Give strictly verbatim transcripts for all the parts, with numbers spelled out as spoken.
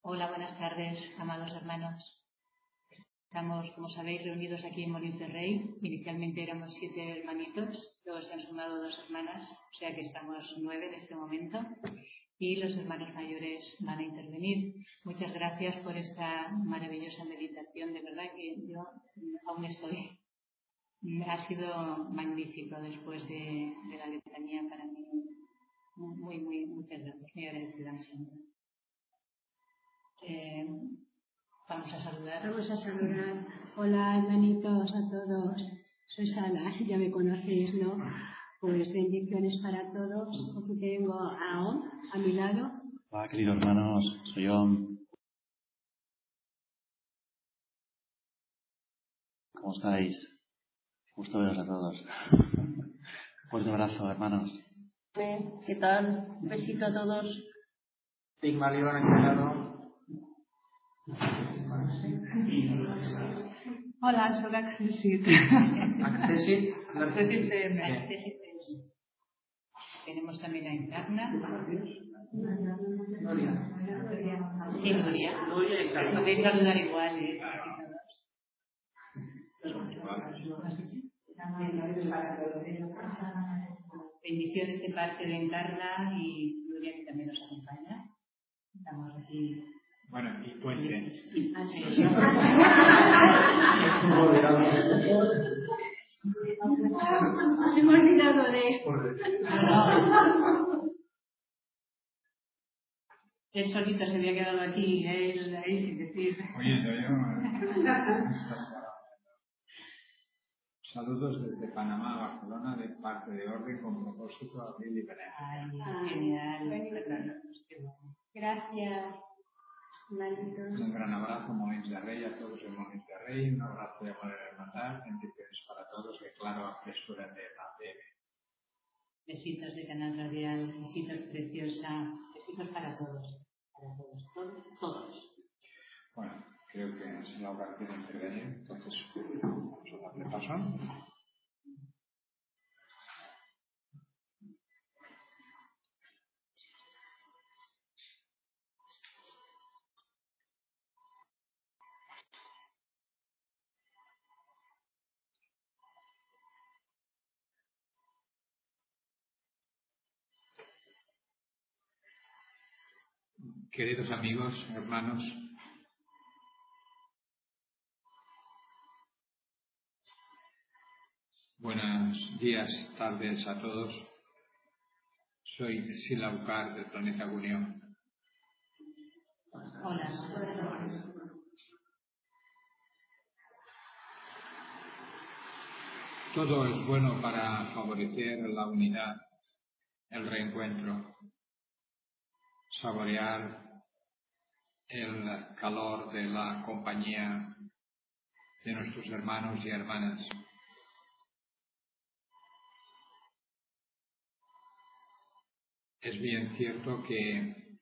Hola, buenas tardes, amados hermanos. Estamos, como sabéis, reunidos aquí en Molins de Rey. Inicialmente éramos siete hermanitos, luego se han sumado dos hermanas, o sea que estamos nueve en este momento. Y los hermanos mayores van a intervenir. Muchas gracias por esta maravillosa meditación. De verdad que yo aún estoy. Ha sido magnífico después de, de la letanía para mí. Muy, muy, muchas gracias. Muy agradecida, mi Señor. Eh, vamos a saludar. Vamos a saludar. Hola, hermanitos, a todos. Soy Sara, ya me conocéis, ¿no? Pues bendiciones para todos. Aquí tengo a On, a mi lado. Hola, queridos hermanos, soy On. ¿Cómo estáis? Gusto veros a todos. Fuerte abrazo, hermanos. ¿Qué tal? Un besito a todos. Pigmalión a mi lado. Hola, soy Accessit. Accessit. Accessit. Accessit. Tenemos también a Encarna. Nuria. Sí, Nuria. Nuria y Encarna. Podéis saludar igual, ¿eh? Bendiciones de parte de Encarna y Nuria, que también nos acompaña. Estamos aquí. Bueno, y Puente. Así. Se me ha olvidado de... Él solito se había quedado aquí, él ahí sin decir. Oye, yo, saludos desde Panamá a Barcelona de parte de Orden con propósito Abril y Benéfica. Ay, genial. Gracias, hermanitos. Un gran abrazo, Molins de Rey, a todos en Molins de Rey. Un abrazo de amor y hermandad. Bendiciones para todos. Declaro apresura de la B M. Besitos de Canal Radial, besitos preciosa, besitos para todos, para todos, todos, todos. Bueno, creo que es la ocasión de intervenir, entonces vamos a darle paso. Queridos amigos, hermanos, buenos días, tardes a todos. Soy Silaucar del planeta Gunión. Hola. Todo es bueno para favorecer la unidad, el reencuentro, saborear el calor de la compañía de nuestros hermanos y hermanas. Es bien cierto que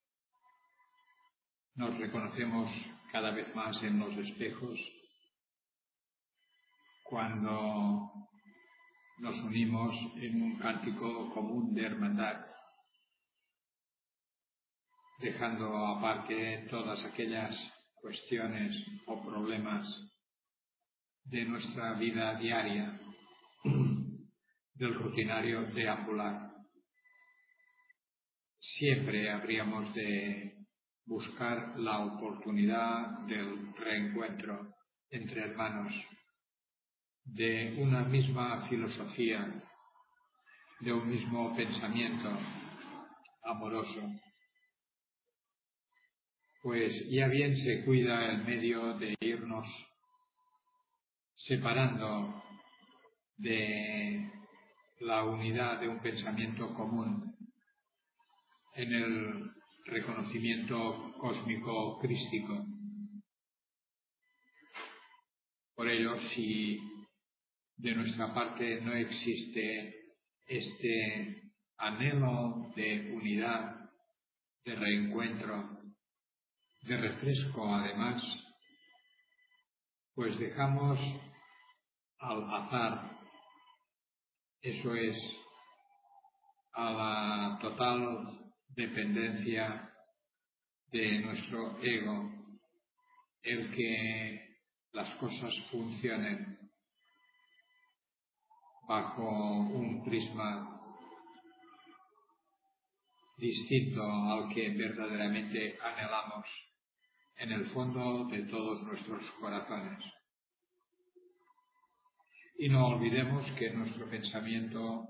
nos reconocemos cada vez más en los espejos cuando nos unimos en un cántico común de hermandad, dejando aparte todas aquellas cuestiones o problemas de nuestra vida diaria, del rutinario deambular. Siempre habríamos de buscar la oportunidad del reencuentro entre hermanos, de una misma filosofía, de un mismo pensamiento amoroso. Pues ya bien se cuida el medio de irnos separando de la unidad de un pensamiento común en el reconocimiento cósmico crístico. Por ello, si de nuestra parte no existe este anhelo de unidad, de reencuentro, de refresco además, pues dejamos al azar, eso es, a la total dependencia de nuestro ego el que las cosas funcionen bajo un prisma distinto al que verdaderamente anhelamos en el fondo de todos nuestros corazones. Y no olvidemos que nuestro pensamiento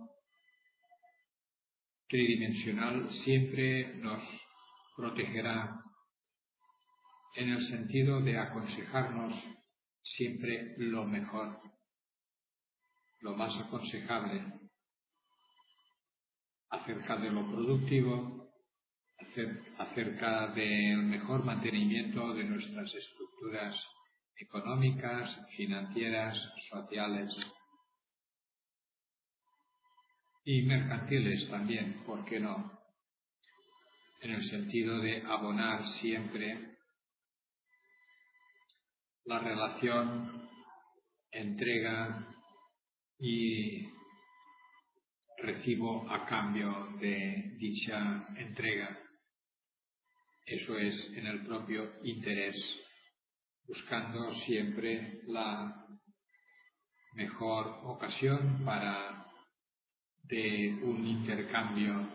tridimensional siempre nos protegerá en el sentido de aconsejarnos siempre lo mejor, lo más aconsejable acerca de lo productivo, acerca del mejor mantenimiento de nuestras estructuras económicas, financieras, sociales y mercantiles también, ¿por qué no? En el sentido de abonar siempre la relación entrega y recibo a cambio de dicha entrega. Eso es en el propio interés, buscando siempre la mejor ocasión para de un intercambio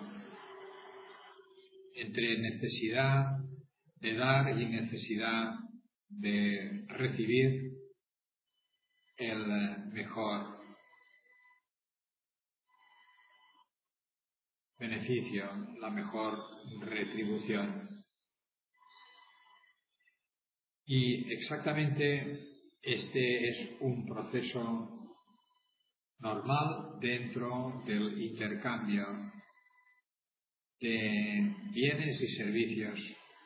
entre necesidad de dar y necesidad de recibir el mejor beneficio, la mejor retribución. Y exactamente este es un proceso normal dentro del intercambio de bienes y servicios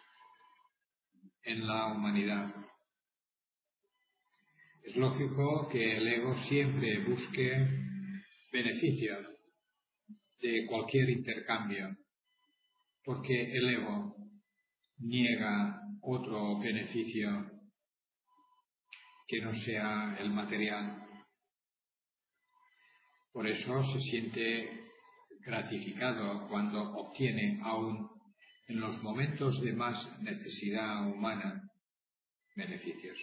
en la humanidad. Es lógico que el ego siempre busque beneficios de cualquier intercambio, porque el ego niega otro beneficio que no sea el material. Por eso se siente gratificado cuando obtiene, aún en los momentos de más necesidad humana, beneficios.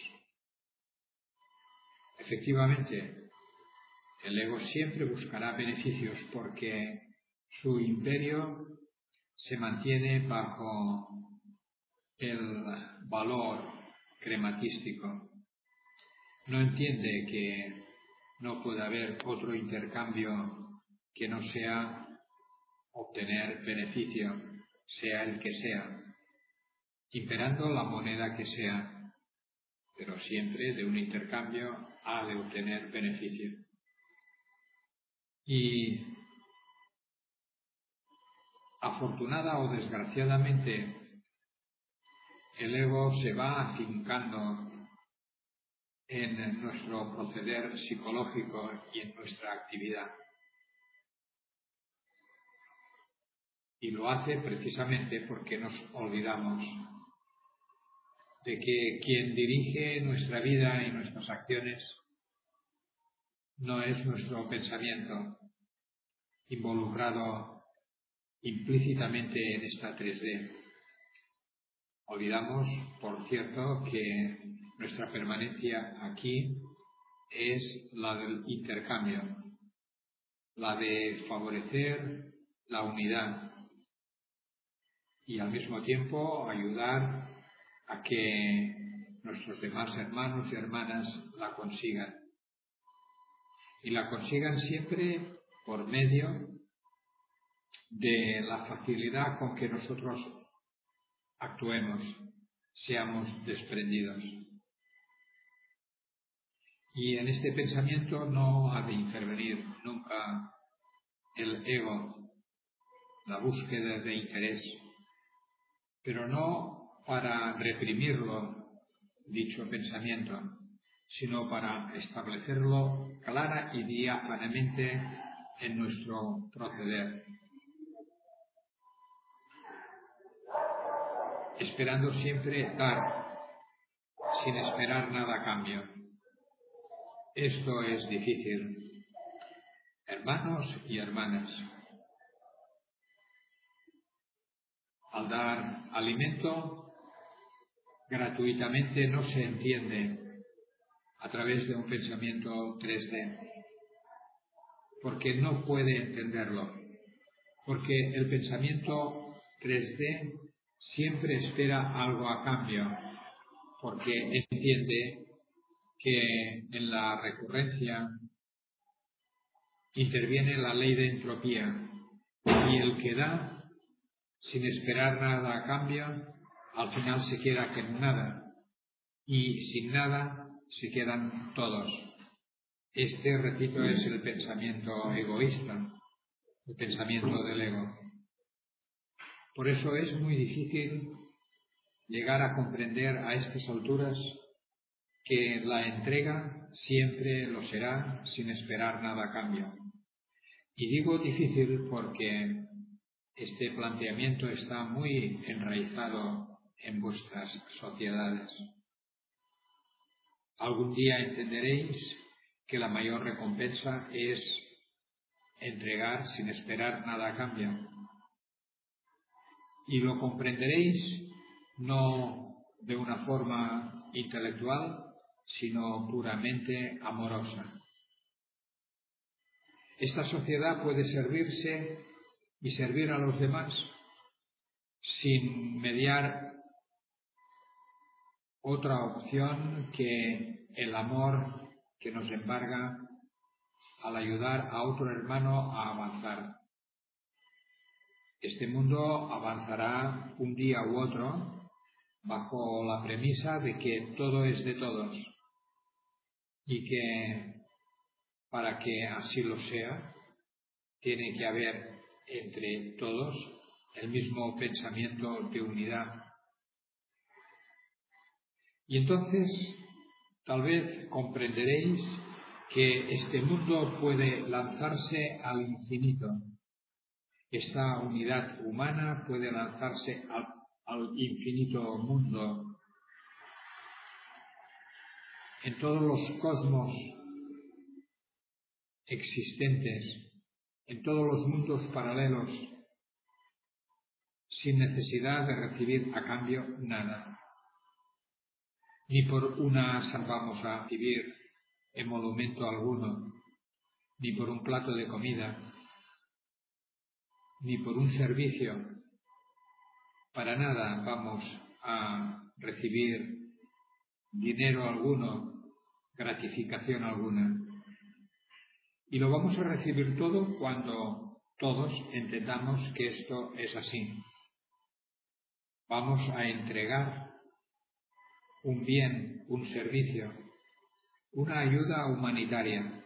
Efectivamente, el ego siempre buscará beneficios porque su imperio se mantiene bajo el valor crematístico. No entiende que no puede haber otro intercambio que no sea obtener beneficio, sea el que sea, imperando la moneda que sea, pero siempre de un intercambio ha de obtener beneficio. Y afortunada o desgraciadamente, el ego se va afincando en nuestro proceder psicológico y en nuestra actividad. Y lo hace precisamente porque nos olvidamos de que quien dirige nuestra vida y nuestras acciones no es nuestro pensamiento involucrado implícitamente en esta tres D. Olvidamos, por cierto, que nuestra permanencia aquí es la del intercambio, la de favorecer la unidad y al mismo tiempo ayudar a que nuestros demás hermanos y hermanas la consigan. Y la consigan siempre por medio de la facilidad con que nosotros actuemos, seamos desprendidos. Y en este pensamiento no ha de intervenir nunca el ego, la búsqueda de interés, pero no para reprimirlo, dicho pensamiento, sino para establecerlo clara y diáfanamente en nuestro proceder, esperando siempre dar, sin esperar nada a cambio. Esto es difícil, hermanos y hermanas. Al dar alimento, gratuitamente no se entiende a través de un pensamiento tres D, porque no puede entenderlo, porque el pensamiento tres D siempre espera algo a cambio, porque entiende que en la recurrencia interviene la ley de entropía y el que da sin esperar nada a cambio al final se queda con nada y sin nada se quedan todos. Este, repito, es el pensamiento egoísta, el pensamiento del ego. Por eso es muy difícil llegar a comprender a estas alturas que la entrega siempre lo será sin esperar nada a cambio. Y digo difícil porque este planteamiento está muy enraizado en vuestras sociedades. Algún día entenderéis que la mayor recompensa es entregar sin esperar nada a cambio. Y lo comprenderéis no de una forma intelectual, sino puramente amorosa. Esta sociedad puede servirse y servir a los demás sin mediar otra opción que el amor que nos embarga al ayudar a otro hermano a avanzar. Este mundo avanzará un día u otro bajo la premisa de que todo es de todos y que para que así lo sea tiene que haber entre todos el mismo pensamiento de unidad. Y entonces tal vez comprenderéis que este mundo puede lanzarse al infinito. Esta unidad humana puede lanzarse al, al infinito mundo. En todos los cosmos existentes, en todos los mundos paralelos, sin necesidad de recibir a cambio nada. Ni por una vamos a vivir en monumento alguno, ni por un plato de comida, ni por un servicio. Para nada vamos a recibir dinero alguno, gratificación alguna. Y lo vamos a recibir todo cuando todos entendamos que esto es así. Vamos a entregar un bien, un servicio, una ayuda humanitaria.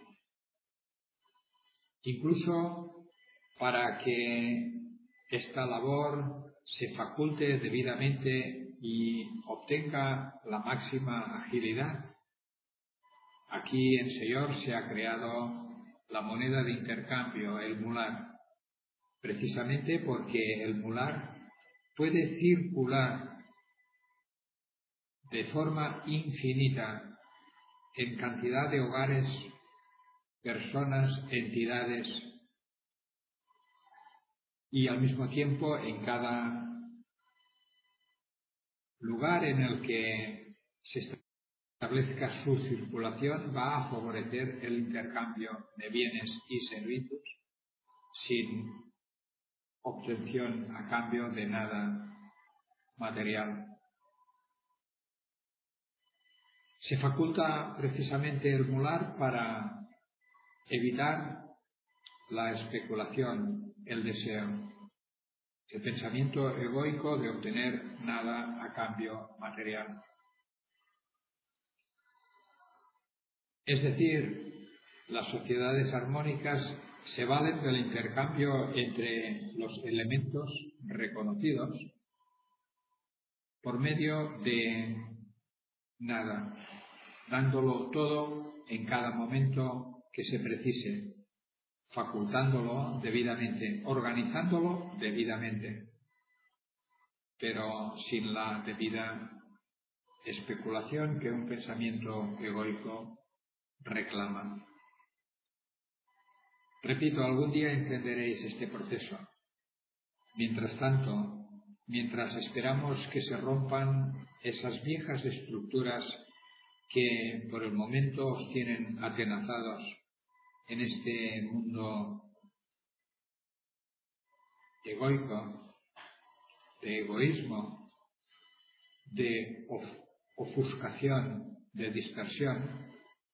Incluso para que esta labor se faculte debidamente y obtenga la máxima agilidad. Aquí en Señor se ha creado la moneda de intercambio, el mular, precisamente porque el mular puede circular de forma infinita en cantidad de hogares, personas, entidades y al mismo tiempo en cada lugar en el que se establezca su circulación va a favorecer el intercambio de bienes y servicios sin obtención a cambio de nada material. Se faculta precisamente el mular para evitar la especulación, el deseo, el pensamiento egoico de obtener nada a cambio material. Es decir, las sociedades armónicas se valen del intercambio entre los elementos reconocidos por medio de nada, dándolo todo en cada momento que se precise, facultándolo debidamente, organizándolo debidamente, pero sin la debida especulación que un pensamiento egoico reclama. Repito, algún día entenderéis este proceso. Mientras tanto, mientras esperamos que se rompan esas viejas estructuras que por el momento os tienen atenazados en este mundo egoico, de egoísmo, de of ofuscación, de dispersión.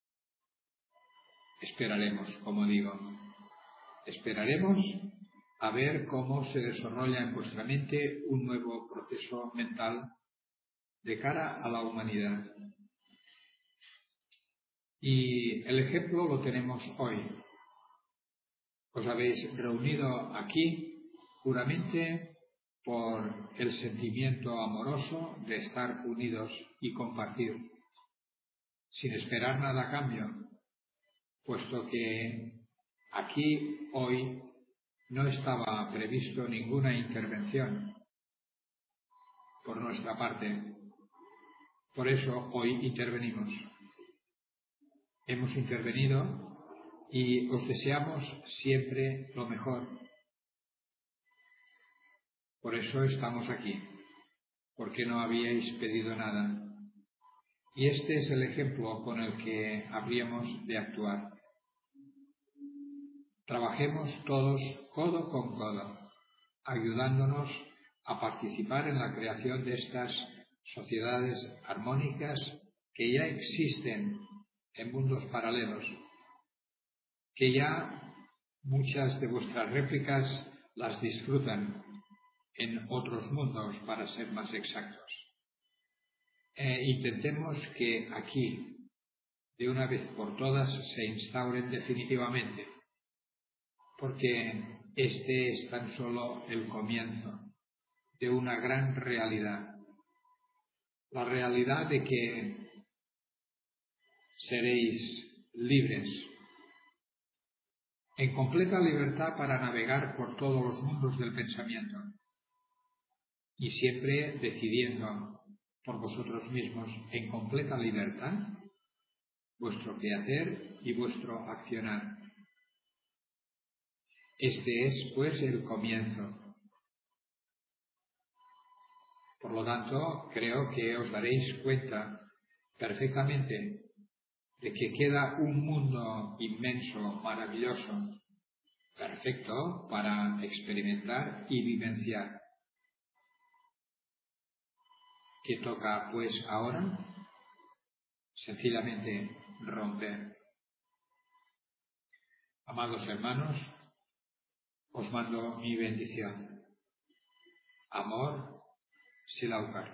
Esperaremos, como digo, esperaremos a ver cómo se desarrolla en vuestra mente un nuevo proceso mental de cara a la humanidad. Y el ejemplo lo tenemos hoy. Os habéis reunido aquí puramente por el sentimiento amoroso de estar unidos y compartir, sin esperar nada a cambio, puesto que aquí hoy no estaba previsto ninguna intervención por nuestra parte. Por eso hoy intervenimos. Hemos intervenido y os deseamos siempre lo mejor. Por eso estamos aquí, porque no habíais pedido nada. Y este es el ejemplo con el que habríamos de actuar. Trabajemos todos codo con codo, ayudándonos a participar en la creación de estas sociedades armónicas que ya existen en mundos paralelos, que ya muchas de vuestras réplicas las disfrutan en otros mundos, para ser más exactos. E intentemos que aquí, de una vez por todas, se instauren definitivamente, porque este es tan solo el comienzo de una gran realidad, la realidad de que seréis libres, en completa libertad para navegar por todos los mundos del pensamiento y siempre decidiendo por vosotros mismos en completa libertad vuestro quehacer y vuestro accionar. Este es, pues, el comienzo. Por lo tanto, creo que os daréis cuenta perfectamente de que queda un mundo inmenso, maravilloso, perfecto para experimentar y vivenciar. ¿Qué toca, pues, ahora? Sencillamente romper. Amados hermanos, os mando mi bendición. Amor, Silaucar.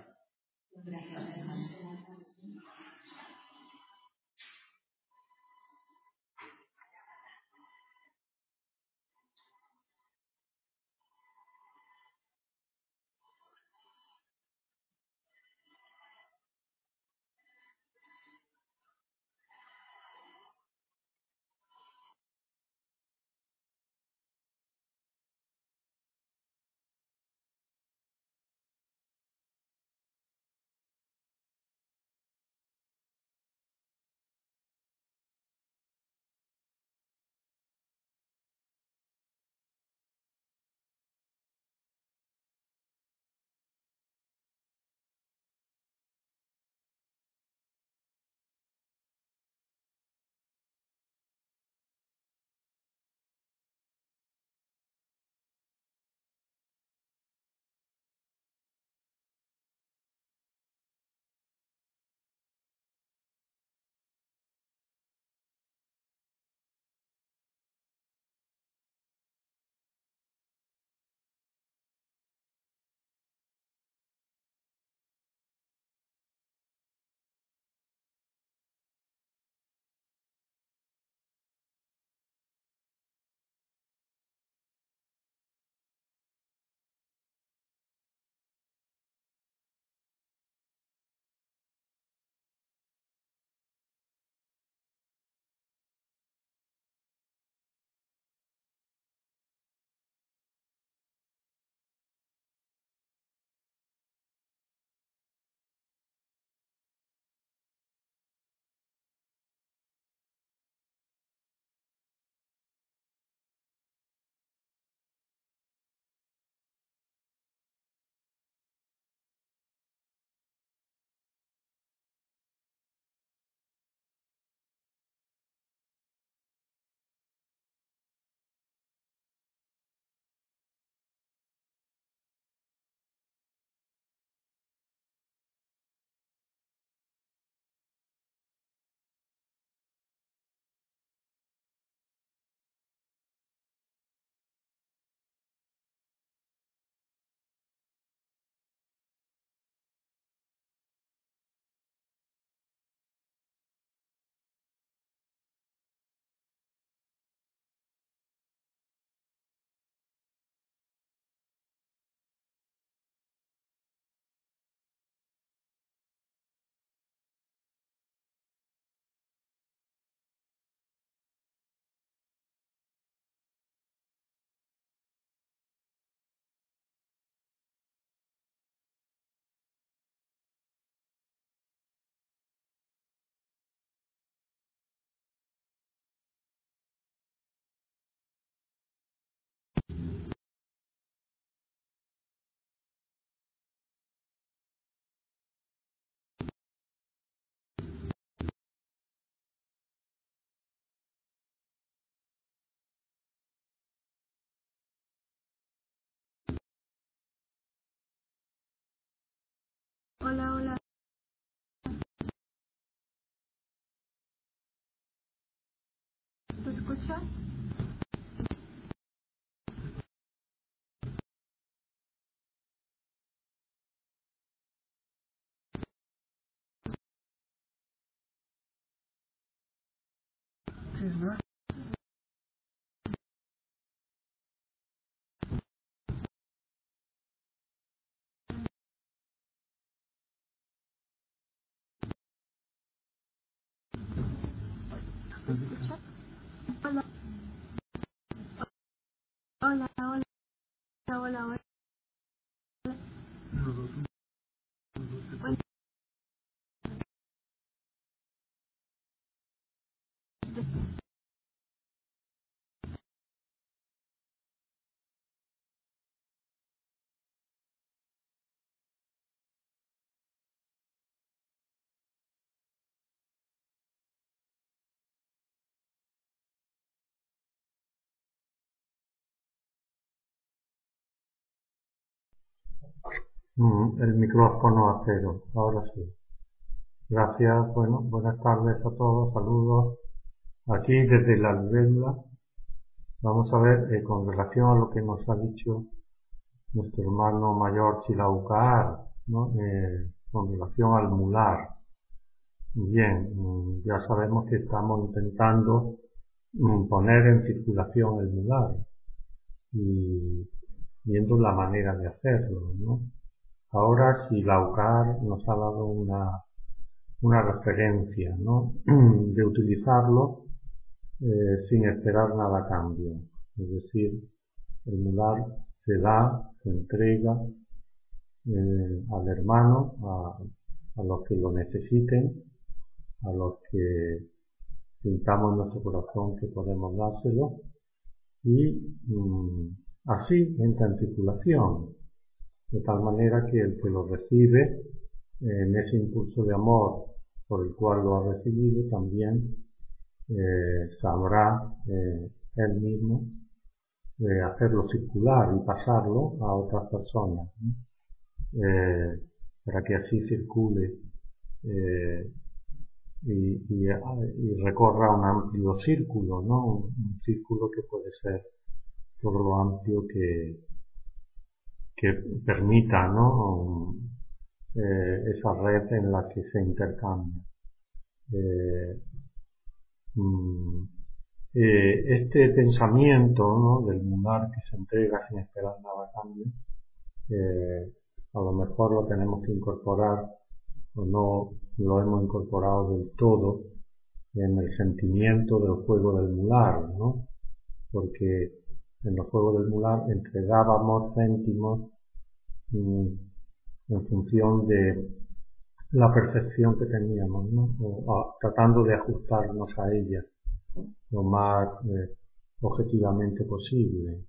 Hola, hola. ¿Se escucha? Sí, ¿no? ¿Se escucha? Hola. Hola, hola, hola, hola. Hola. Mm, el micrófono a cero, ahora sí. Gracias, bueno, buenas tardes a todos, saludos. Aquí desde la Alberla vamos a ver eh, con relación a lo que nos ha dicho nuestro hermano mayor Chilaucaar, ¿no? Eh, con relación al mular. Bien, mm, ya sabemos que estamos intentando mm, poner en circulación el mular y viendo la manera de hacerlo, ¿no? Ahora Chilaucaar nos ha dado una, una referencia, ¿no? de utilizarlo eh, sin esperar nada a cambio. Es decir, el mular se da, se entrega eh, al hermano, a, a los que lo necesiten, a los que sintamos en nuestro corazón que podemos dárselo, y mmm, así entra en circulación, de tal manera que el que lo recibe, eh, en ese impulso de amor por el cual lo ha recibido, también eh, sabrá eh, él mismo eh, hacerlo circular y pasarlo a otras personas, ¿no? Eh, para que así circule eh, y, y, y recorra un amplio círculo, ¿no? Un, un círculo que puede ser todo lo amplio que, que permita, ¿no? Eh, esa red en la que se intercambia. Eh, mm, eh, este pensamiento, ¿no? del mular que se entrega sin esperar nada a cambio, eh, a lo mejor lo tenemos que incorporar o no lo hemos incorporado del todo en el sentimiento del juego del mular, ¿no? Porque en los juegos del mular entregábamos céntimos mmm, en función de la percepción que teníamos, ¿no? O, a, tratando de ajustarnos a ella lo más eh, objetivamente posible.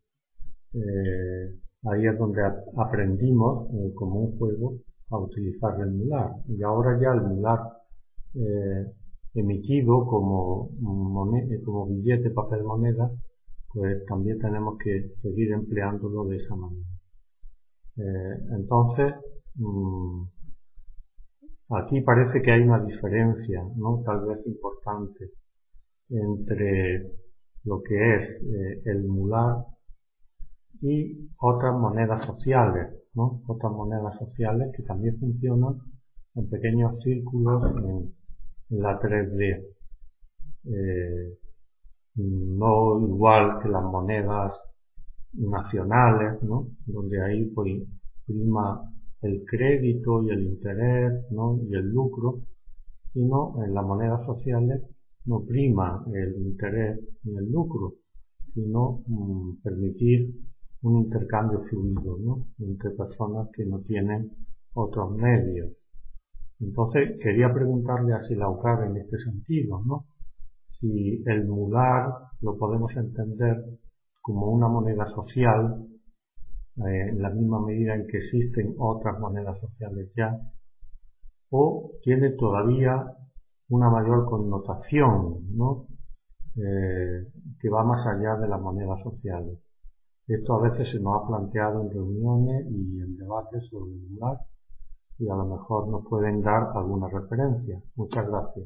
Eh, ahí es donde a, aprendimos eh, como un juego a utilizar el mular, y ahora ya el mular eh, emitido como, moneda, como billete, papel moneda, pues también tenemos que seguir empleándolo de esa manera. Eh, entonces, mmm, aquí parece que hay una diferencia, ¿no? Tal vez importante, entre lo que es eh, el mular y otras monedas sociales, ¿no? Otras monedas sociales que también funcionan en pequeños círculos en, en la tres D. Eh, no igual que las monedas nacionales, ¿no? Donde ahí pues prima el crédito y el interés, ¿no? Y el lucro, sino en las monedas sociales no prima el interés ni el lucro, sino mmm, permitir un intercambio fluido, ¿no? Entre personas que no tienen otros medios. Entonces quería preguntarle a Chilaucaar en este sentido, ¿no? Si el mular lo podemos entender como una moneda social, eh, en la misma medida en que existen otras monedas sociales ya, o tiene todavía una mayor connotación, ¿no? Eh, que va más allá de las monedas sociales. Esto a veces se nos ha planteado en reuniones y en debates sobre el mular, y a lo mejor nos pueden dar alguna referencia. Muchas gracias.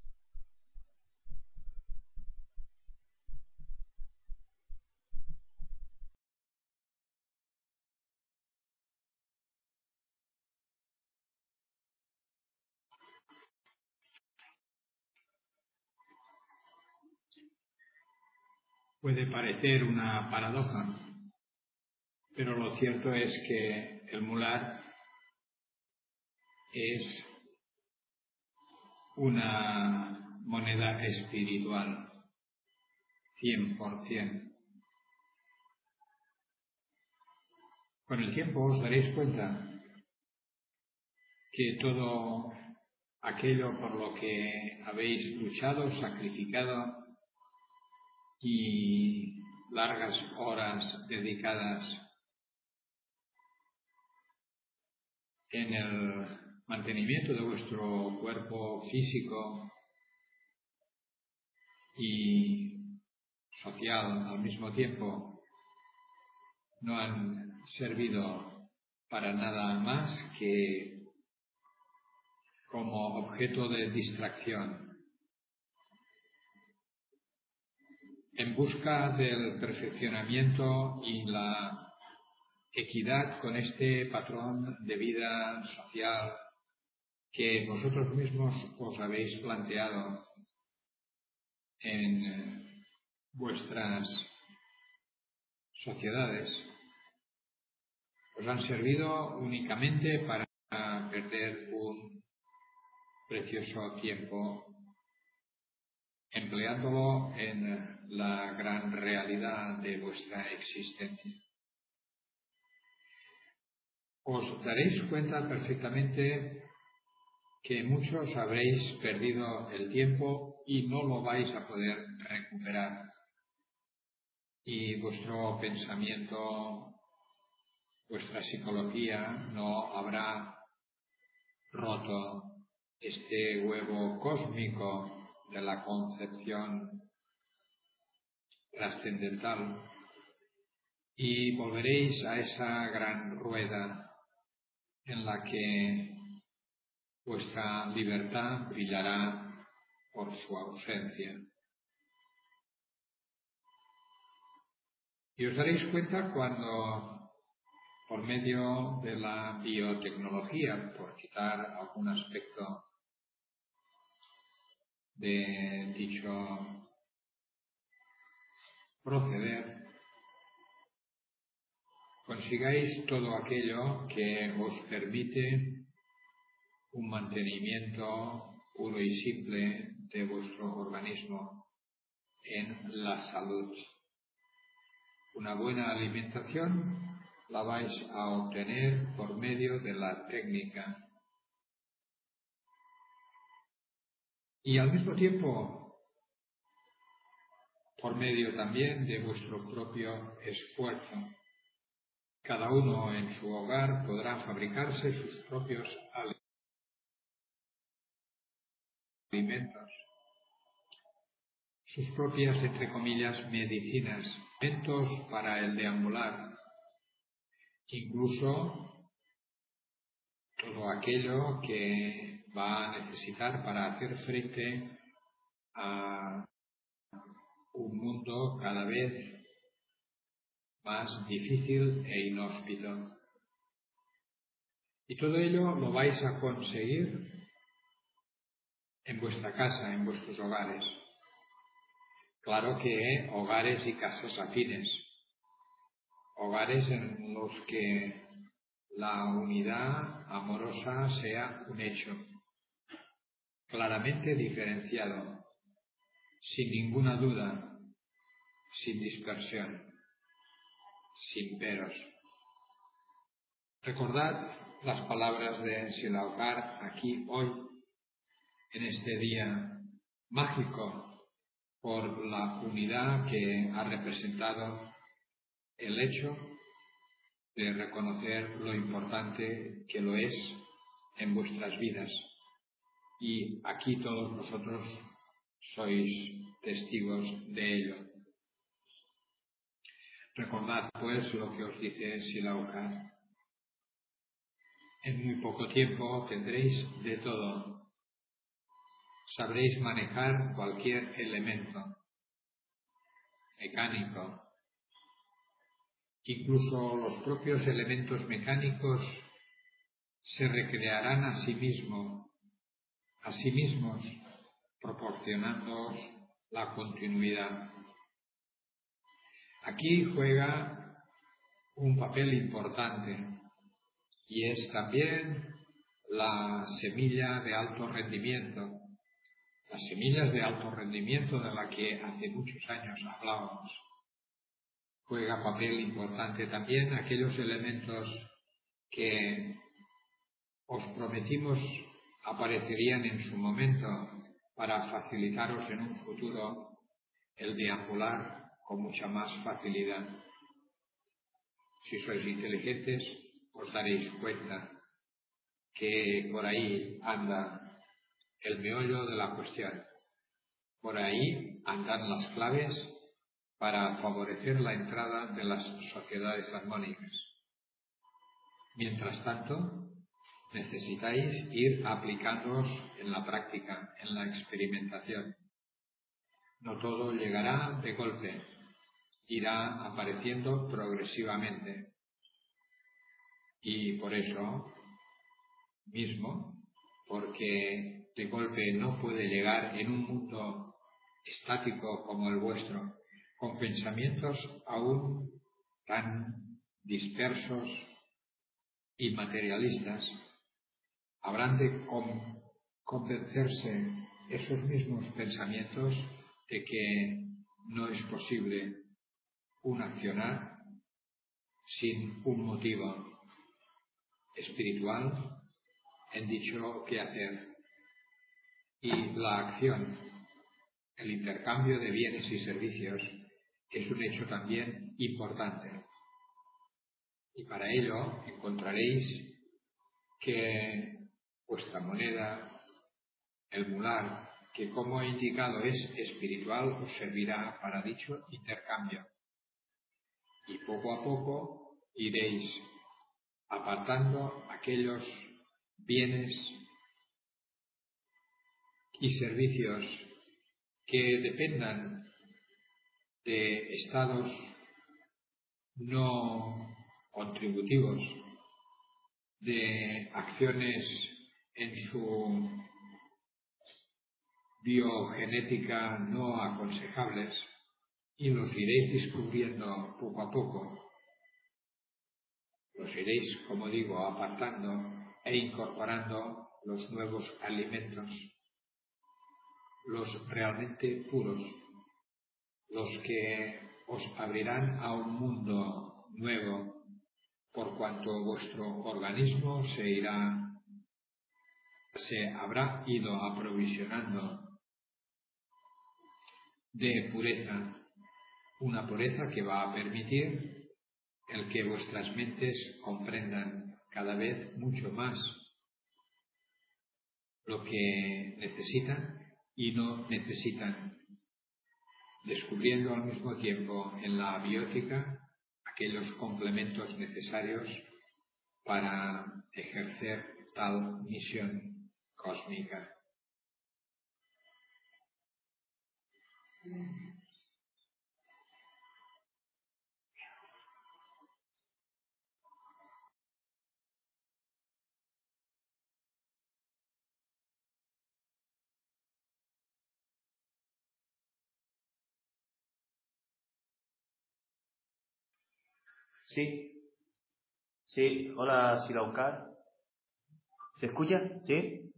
Puede parecer una paradoja, pero lo cierto es que el mular es una moneda espiritual, cien por ciento. Con el tiempo os daréis cuenta que todo aquello por lo que habéis luchado, sacrificado y largas horas dedicadas en el mantenimiento de vuestro cuerpo físico y social al mismo tiempo, no han servido para nada más que como objeto de distracción, en busca del perfeccionamiento y la equidad con este patrón de vida social que vosotros mismos os habéis planteado en vuestras sociedades. Os han servido únicamente para perder un precioso tiempo empleándolo en la gran realidad de vuestra existencia. Os daréis cuenta perfectamente que muchos habréis perdido el tiempo y no lo vais a poder recuperar. Y vuestro pensamiento, vuestra psicología no habrá roto este huevo cósmico de la concepción trascendental y volveréis a esa gran rueda en la que vuestra libertad brillará por su ausencia. Y os daréis cuenta cuando, por medio de la biotecnología, por quitar algún aspecto de dicho proceder, consigáis todo aquello que os permite un mantenimiento puro y simple de vuestro organismo en la salud. Una buena alimentación la vais a obtener por medio de la técnica. Y al mismo tiempo, por medio también de vuestro propio esfuerzo. Cada uno en su hogar podrá fabricarse sus propios alimentos, sus propias, entre comillas, medicinas, alimentos para el deambular, incluso todo aquello que va a necesitar para hacer frente a un mundo cada vez más difícil e inhóspito. Y todo ello lo vais a conseguir en vuestra casa, en vuestros hogares. Claro que hogares y casas afines, hogares en los que la unidad amorosa sea un hecho, claramente diferenciado, sin ninguna duda, sin dispersión, sin peros. Recordad las palabras de Silaukar aquí hoy, en este día mágico, por la unidad que ha representado el hecho de reconocer lo importante que lo es en vuestras vidas. Y aquí todos vosotros sois testigos de ello. Recordad pues lo que os dice Silaukar. en muy poco tiempo tendréis de todo. Sabréis manejar cualquier elemento mecánico. Incluso los propios elementos mecánicos se recrearán a sí mismos, a sí mismos, proporcionándoos la continuidad. Aquí juega un papel importante y es también la semilla de alto rendimiento, las semillas de alto rendimiento de la que hace muchos años hablábamos. Juega papel importante también aquellos elementos que os prometimos aparecerían en su momento para facilitaros en un futuro el deambular con mucha más facilidad. Si sois inteligentes, os daréis cuenta que por ahí anda el meollo de la cuestión. Por ahí andan las claves para favorecer la entrada de las sociedades armónicas. Mientras tanto, necesitáis ir aplicándoos en la práctica, en la experimentación. No todo llegará de golpe, irá apareciendo progresivamente. Y por eso mismo, porque de golpe no puede llegar en un mundo estático como el vuestro, con pensamientos aún tan dispersos y materialistas, habrán de convencerse esos mismos pensamientos de que no es posible un accionar sin un motivo espiritual en dicho quehacer. Y la acción, el intercambio de bienes y servicios, es un hecho también importante. Y para ello encontraréis que vuestra moneda, el mular, que como he indicado es espiritual, os servirá para dicho intercambio. Y poco a poco iréis apartando aquellos bienes y servicios que dependan de estados no contributivos, de acciones en su biogenética no aconsejables, y los iréis descubriendo poco a poco. Los iréis, como digo, apartando e incorporando los nuevos alimentos, los realmente puros, los que os abrirán a un mundo nuevo, por cuanto vuestro organismo se irá, se habrá ido aprovisionando de pureza, una pureza que va a permitir el que vuestras mentes comprendan cada vez mucho más lo que necesitan y no necesitan, descubriendo al mismo tiempo en la abiótica aquellos complementos necesarios para ejercer tal misión cósmica. Sí, sí, hola Silaucar. ¿Se escucha? ¿Sí?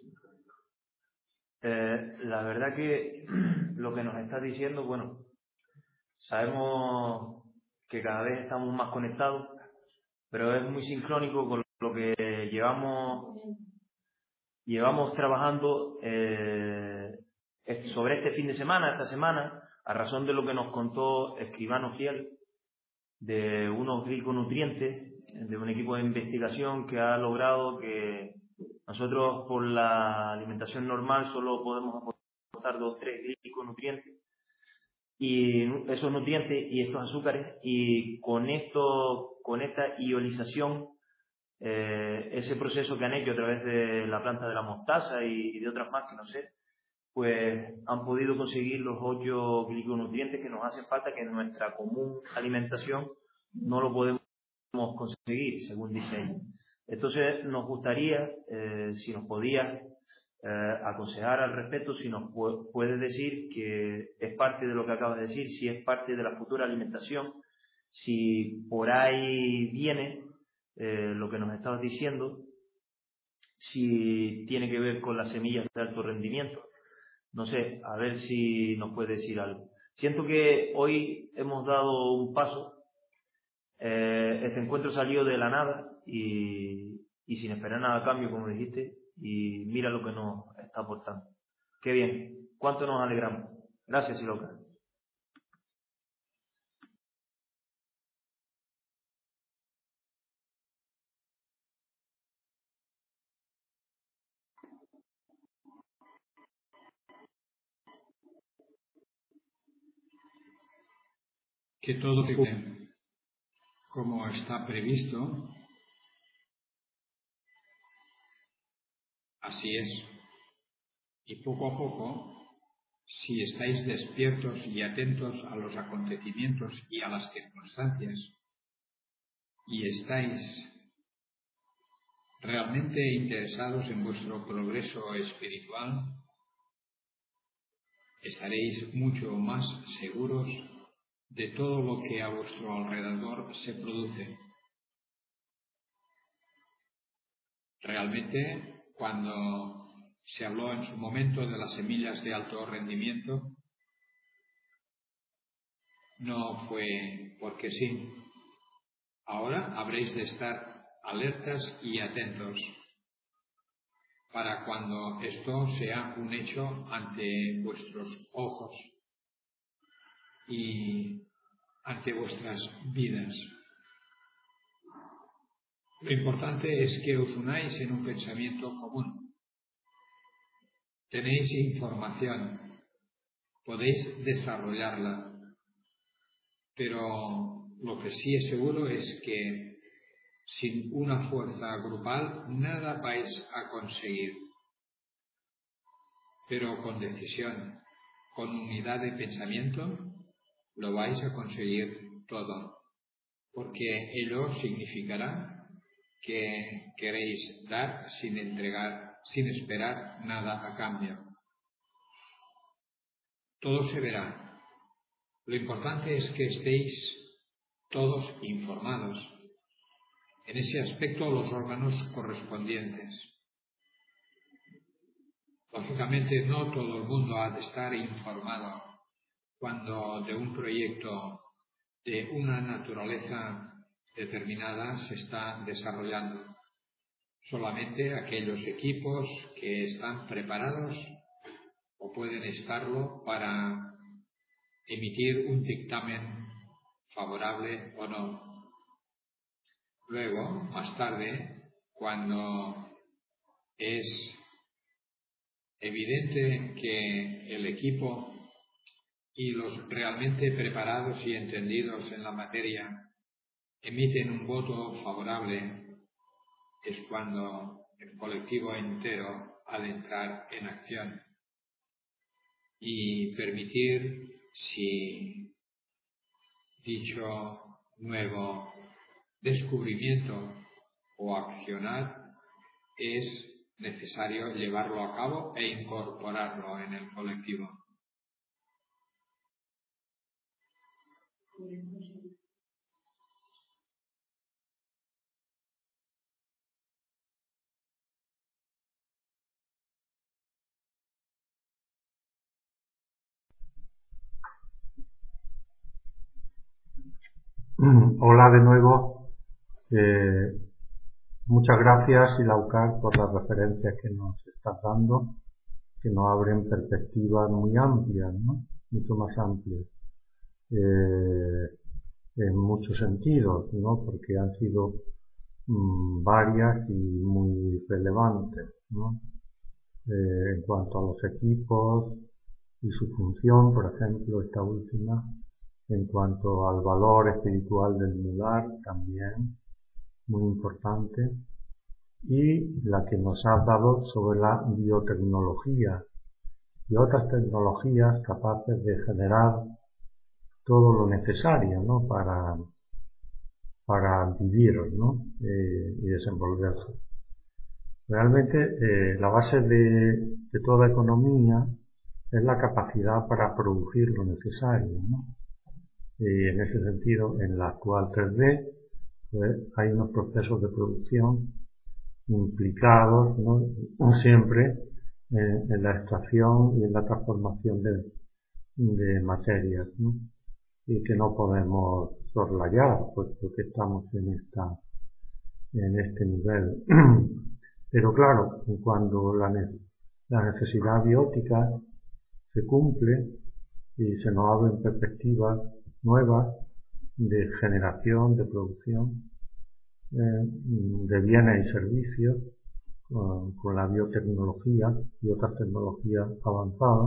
Eh, la verdad que lo que nos estás diciendo, bueno, sabemos que cada vez estamos más conectados, pero es muy sincrónico con lo que llevamos, llevamos trabajando eh, sobre este fin de semana, esta semana, a razón de lo que nos contó Escribano Fiel, de unos gliconutrientes, de un equipo de investigación que ha logrado que nosotros por la alimentación normal solo podemos aportar dos o tres gliconutrientes, y esos nutrientes y estos azúcares, y con esto, con esta ionización eh, ese proceso que han hecho a través de la planta de la mostaza y, y de otras más que no sé, pues han podido conseguir los ocho gliconutrientes que nos hacen falta, que en nuestra común alimentación no lo podemos conseguir, según dice ella. Entonces, nos gustaría, eh, si nos podías eh, aconsejar al respecto, si nos pu puedes decir que es parte de lo que acabas de decir, si es parte de la futura alimentación, si por ahí viene eh, lo que nos estabas diciendo, si tiene que ver con las semillas de alto rendimiento. No sé, a ver si nos puedes decir algo. Siento que hoy hemos dado un paso. Eh, este encuentro salió de la nada y, y sin esperar nada a cambio, como dijiste, y mira lo que nos está aportando. Qué bien, cuánto nos alegramos. Gracias, Siloca. Que todo quede como está previsto, así es. Y poco a poco, si estáis despiertos y atentos a los acontecimientos y a las circunstancias, y estáis realmente interesados en vuestro progreso espiritual, estaréis mucho más seguros de todo lo que a vuestro alrededor se produce. Realmente, cuando se habló en su momento de las semillas de alto rendimiento, no fue porque sí. Ahora habréis de estar alertas y atentos para cuando esto sea un hecho ante vuestros ojos y ante vuestras vidas. Lo importante es que os unáis en un pensamiento común. Tenéis información, podéis desarrollarla, pero lo que sí es seguro es que sin una fuerza grupal nada vais a conseguir. Pero con decisión, con unidad de pensamiento, lo vais a conseguir todo, porque ello significará que queréis dar sin entregar, sin esperar nada a cambio. Todo se verá. Lo importante es que estéis todos informados. En ese aspecto, los órganos correspondientes. Lógicamente, no todo el mundo ha de estar informado cuando de un proyecto de una naturaleza determinada se está desarrollando. Solamente aquellos equipos que están preparados o pueden estarlo para emitir un dictamen favorable o no. Luego, más tarde, cuando es evidente que el equipo y los realmente preparados y entendidos en la materia emiten un voto favorable, es cuando el colectivo entero ha de entrar en acción y permitir si dicho nuevo descubrimiento o accionar es necesario llevarlo a cabo e incorporarlo en el colectivo. Hola de nuevo. Eh, muchas gracias, Ilaucar, por las referencias que nos estás dando, que nos abren perspectivas muy amplias, ¿no? Mucho más amplias. Eh, en muchos sentidos, ¿no? Porque han sido mmm, varias y muy relevantes, ¿no? Eh, en cuanto a los equipos y su función, por ejemplo, esta última, en cuanto al valor espiritual del mudar también, muy importante, y la que nos has dado sobre la biotecnología y otras tecnologías capaces de generar todo lo necesario, ¿no?, para, para vivir, ¿no?, eh, y desenvolverse. Realmente eh, la base de, de toda economía es la capacidad para producir lo necesario, ¿no? Y en ese sentido, en la actual tres D, pues, hay unos procesos de producción implicados, ¿no?, siempre en, en la extracción y en la transformación de, de materias, ¿no?, y que no podemos soslayar, puesto que estamos en esta, en este nivel. Pero claro, cuando la, ne la necesidad biótica se cumple y se nos abren perspectivas nuevas de generación, de producción eh, de bienes y servicios con, con la biotecnología y otras tecnologías avanzadas,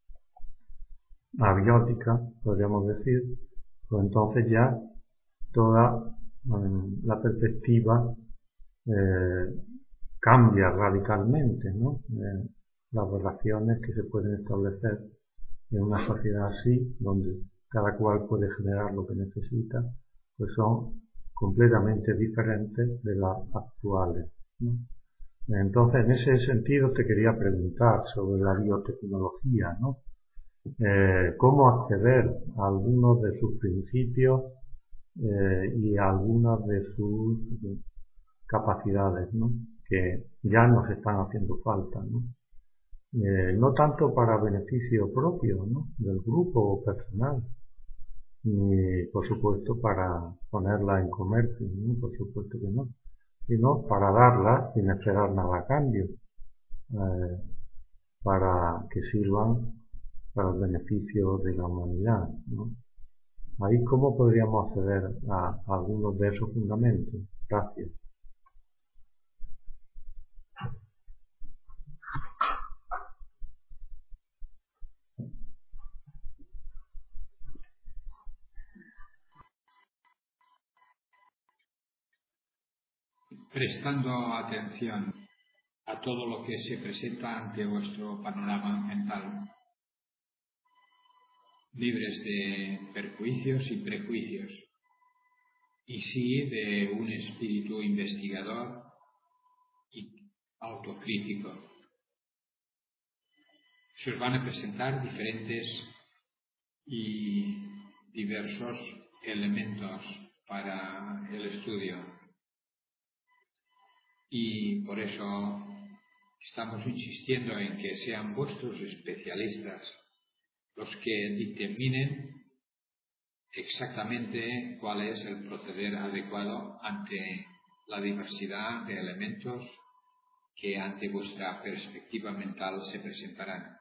abiótica, podríamos decir, pues entonces ya toda eh, la perspectiva eh, cambia radicalmente, ¿no? Eh, las relaciones que se pueden establecer en una sociedad así, donde cada cual puede generar lo que necesita, pues son completamente diferentes de las actuales, ¿no? Entonces, en ese sentido te quería preguntar sobre la biotecnología, ¿no? Eh, cómo acceder a algunos de sus principios eh, y a algunas de sus capacidades, ¿no?, que ya nos están haciendo falta, ¿no? Eh, no tanto para beneficio propio, ¿no?, del grupo o personal, ni por supuesto para ponerla en comercio, ¿no?, por supuesto que no, sino para darla sin esperar nada a cambio, eh, para que sirvan para el beneficio de la humanidad, ¿no? Ahí, ¿cómo podríamos acceder a, a algunos de esos fundamentos? Gracias. Prestando atención a todo lo que se presenta ante vuestro panorama mental, libres de perjuicios y prejuicios, y sí de un espíritu investigador y autocrítico. Se os van a presentar diferentes y diversos elementos para el estudio. Y por eso estamos insistiendo en que sean vuestros especialistas los que determinen exactamente cuál es el proceder adecuado ante la diversidad de elementos que ante vuestra perspectiva mental se presentarán.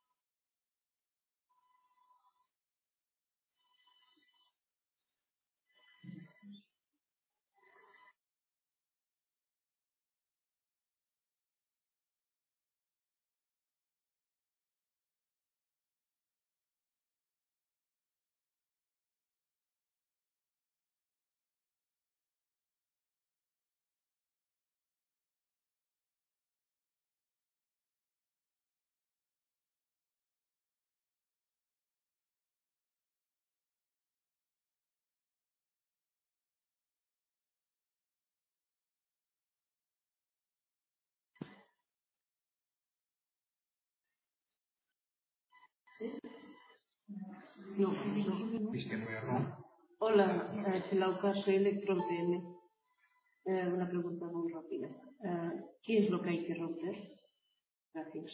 No, no. ¿Viste muy erróneo? Hola, eh, Silauca, soy Electron P M. Eh, una pregunta muy rápida. Eh, ¿Qué es lo que hay que romper? Gracias.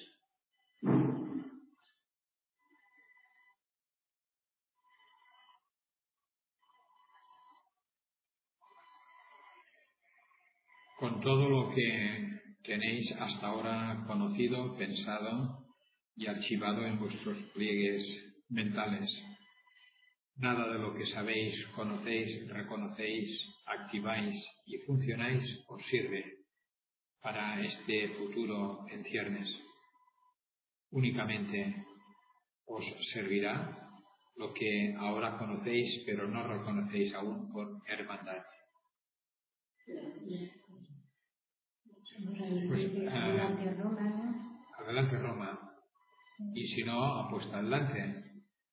Con todo lo que tenéis hasta ahora conocido, pensado y archivado en vuestros pliegues mentales, nada de lo que sabéis, conocéis, reconocéis, activáis y funcionáis os sirve para este futuro en ciernes. Únicamente os servirá lo que ahora conocéis pero no reconocéis aún por hermandad. Pues, uh, adelante Roma, ¿no? Adelante Roma. Y si no, apuesta adelante.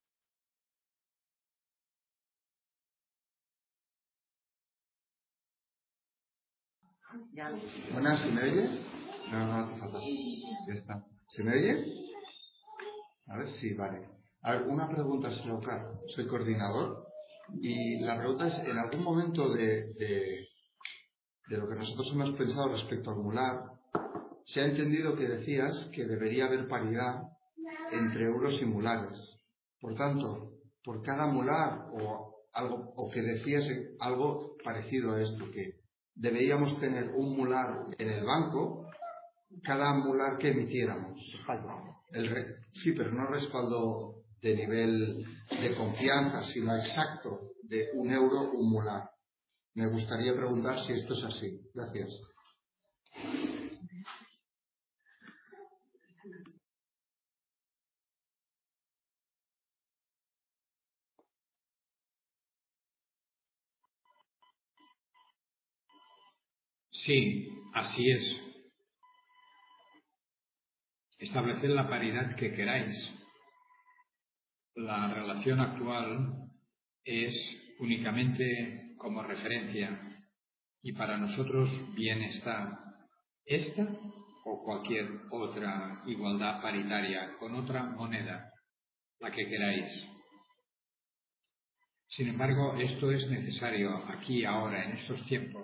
Buenas, ¿se me oye? No, no hace falta. Ya está. ¿Se me oye? A ver, sí, vale. A ver, una pregunta, señor Oscar. Soy coordinador y la pregunta es, en algún momento de, de, de lo que nosotros hemos pensado respecto al mular, se ha entendido que decías que debería haber paridad entre euros y mulares. Por tanto, por cada mular o algo, o que decías algo parecido a esto, que deberíamos tener un mular en el banco cada mular que emitiéramos. El re, sí, pero no respaldo de nivel de confianza, sino exacto, de un euro, un mular. Me gustaría preguntar si esto es así. Gracias. Sí, así es. Estableced la paridad que queráis. La relación actual es únicamente como referencia y para nosotros bien está esta o cualquier otra igualdad paritaria con otra moneda, la que queráis. Sin embargo, esto es necesario aquí, ahora, en estos tiempos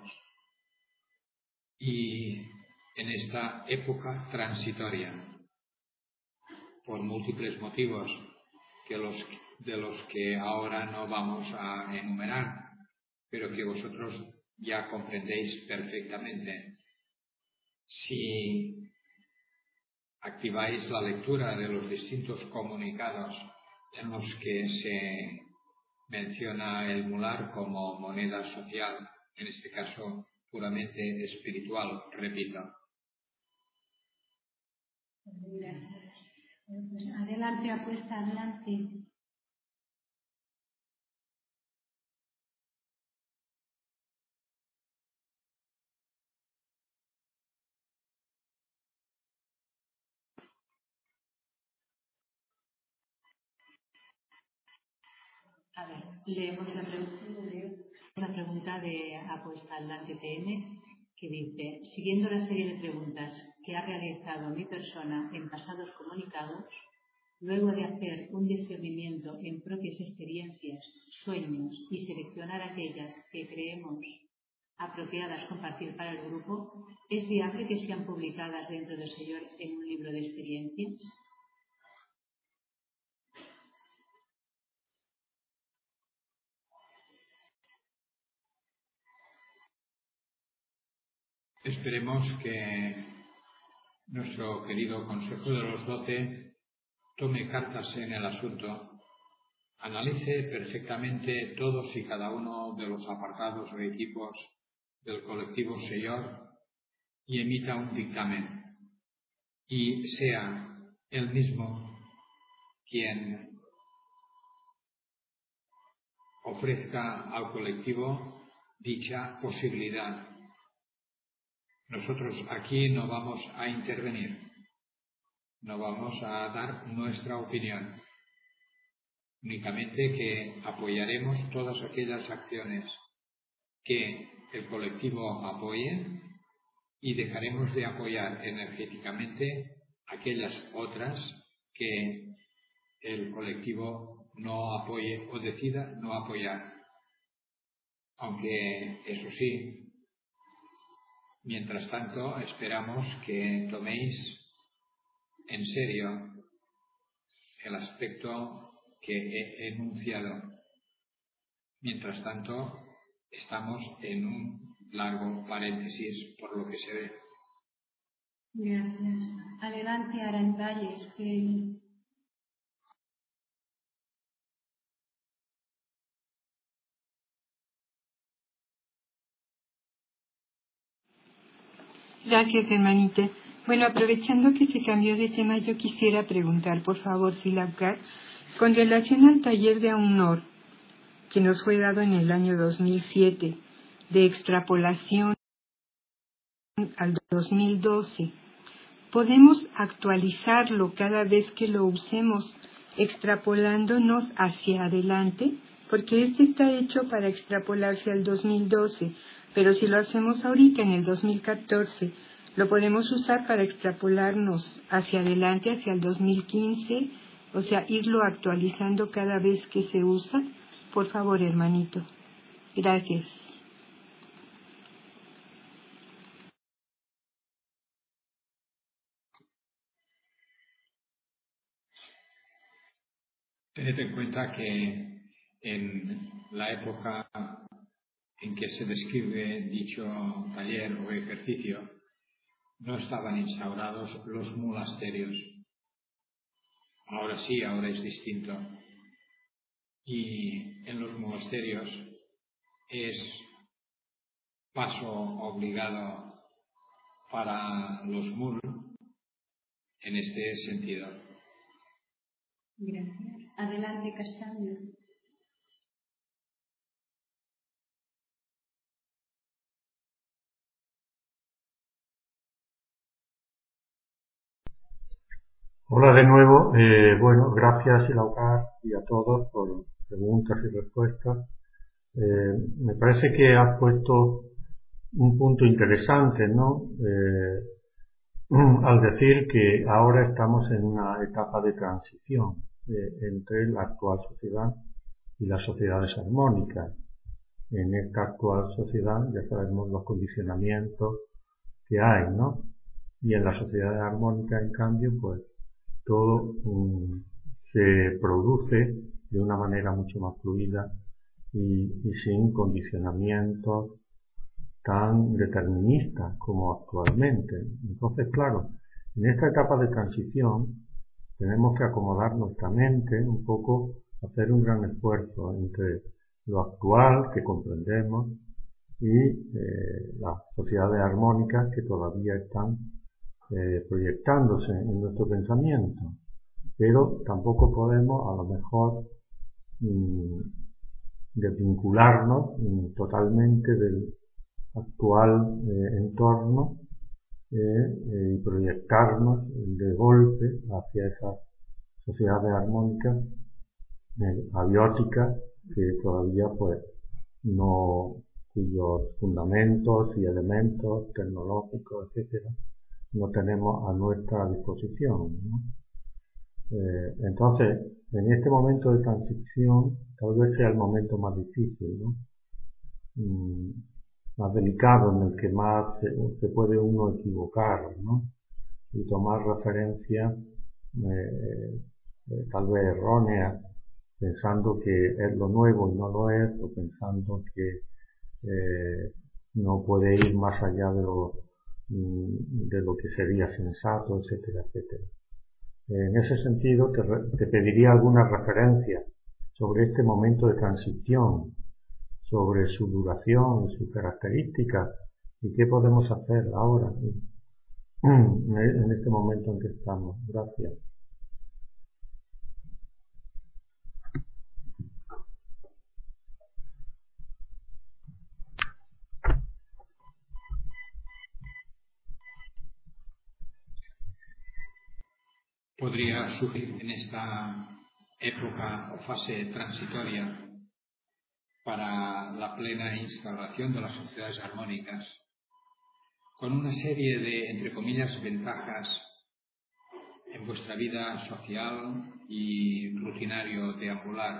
y en esta época transitoria, por múltiples motivos que los, de los que ahora no vamos a enumerar, pero que vosotros ya comprendéis perfectamente. Si activáis la lectura de los distintos comunicados en los que se menciona el mular como moneda social, en este caso puramente espiritual, repito. Pues adelante, apuesta, adelante. A ver, leemos la, pre la pregunta de Apuesta Adelante P M, que dice: siguiendo la serie de preguntas que ha realizado mi persona en pasados comunicados, luego de hacer un discernimiento en propias experiencias, sueños y seleccionar aquellas que creemos apropiadas compartir para el grupo, ¿es viable que sean publicadas dentro del Señor en un libro de experiencias? Esperemos que nuestro querido Consejo de los Doce tome cartas en el asunto, analice perfectamente todos y cada uno de los apartados o equipos del colectivo Señor y emita un dictamen, y sea él mismo quien ofrezca al colectivo dicha posibilidad. Nosotros aquí no vamos a intervenir, no vamos a dar nuestra opinión, únicamente que apoyaremos todas aquellas acciones que el colectivo apoye y dejaremos de apoyar energéticamente aquellas otras que el colectivo no apoye o decida no apoyar. Aunque, eso sí, mientras tanto, esperamos que toméis en serio el aspecto que he enunciado. Mientras tanto, estamos en un largo paréntesis por lo que se ve. Gracias. Adelante, Arantalles, que... Gracias, hermanita. Bueno, aprovechando que se cambió de tema, yo quisiera preguntar, por favor, Silaucar, con relación al taller de Aunor, que nos fue dado en el año dos mil siete, de extrapolación al dos mil doce. Podemos actualizarlo cada vez que lo usemos, extrapolándonos hacia adelante, porque este está hecho para extrapolarse al dos mil doce, pero si lo hacemos ahorita en el dos mil catorce, lo podemos usar para extrapolarnos hacia adelante, hacia el dos mil quince, o sea, irlo actualizando cada vez que se usa. Por favor, hermanito. Gracias. Tened en cuenta que en la época en que se describe dicho taller o ejercicio, no estaban instaurados los monasterios. Ahora sí, ahora es distinto. Y en los monasterios es paso obligado para los mul en este sentido. Gracias. Adelante, Castaño. Hola de nuevo. Eh, bueno, gracias Ilaucar y a todos por preguntas y respuestas. Eh, me parece que has puesto un punto interesante, ¿no? Eh, al decir que ahora estamos en una etapa de transición eh, entre la actual sociedad y las sociedades armónicas. En esta actual sociedad ya sabemos los condicionamientos que hay, ¿no? Y en las sociedades armónicas, en cambio, pues todo um, se produce de una manera mucho más fluida y, y sin condicionamientos tan deterministas como actualmente. Entonces, claro, en esta etapa de transición tenemos que acomodar nuestra mente un poco, hacer un gran esfuerzo entre lo actual que comprendemos y eh, las sociedades armónicas que todavía están eh, proyectándose en nuestro pensamiento. Pero tampoco podemos, a lo mejor, mmm, desvincularnos mmm, totalmente del actual eh, entorno eh, eh, y proyectarnos de golpe hacia esas sociedades armónicas eh, abióticas que todavía pues no, cuyos fundamentos y elementos tecnológicos, etcétera, no tenemos a nuestra disposición, ¿no? Eh, entonces, en este momento de transición, tal vez sea el momento más difícil, ¿no? Mm, más delicado, en el que más se, se puede uno equivocar, ¿no? Y tomar referencias eh, eh, tal vez erróneas, pensando que es lo nuevo y no lo es, o pensando que eh, no puede ir más allá de lo, de lo que sería sensato, etcétera, etcétera. En ese sentido, te, te pediría algunas referencias sobre este momento de transición, sobre su duración, sus características y qué podemos hacer ahora, en este momento en que estamos. Gracias. Podría surgir en esta época o fase transitoria para la plena instauración de las sociedades armónicas, con una serie de, entre comillas, ventajas en vuestra vida social y rutinario deambular,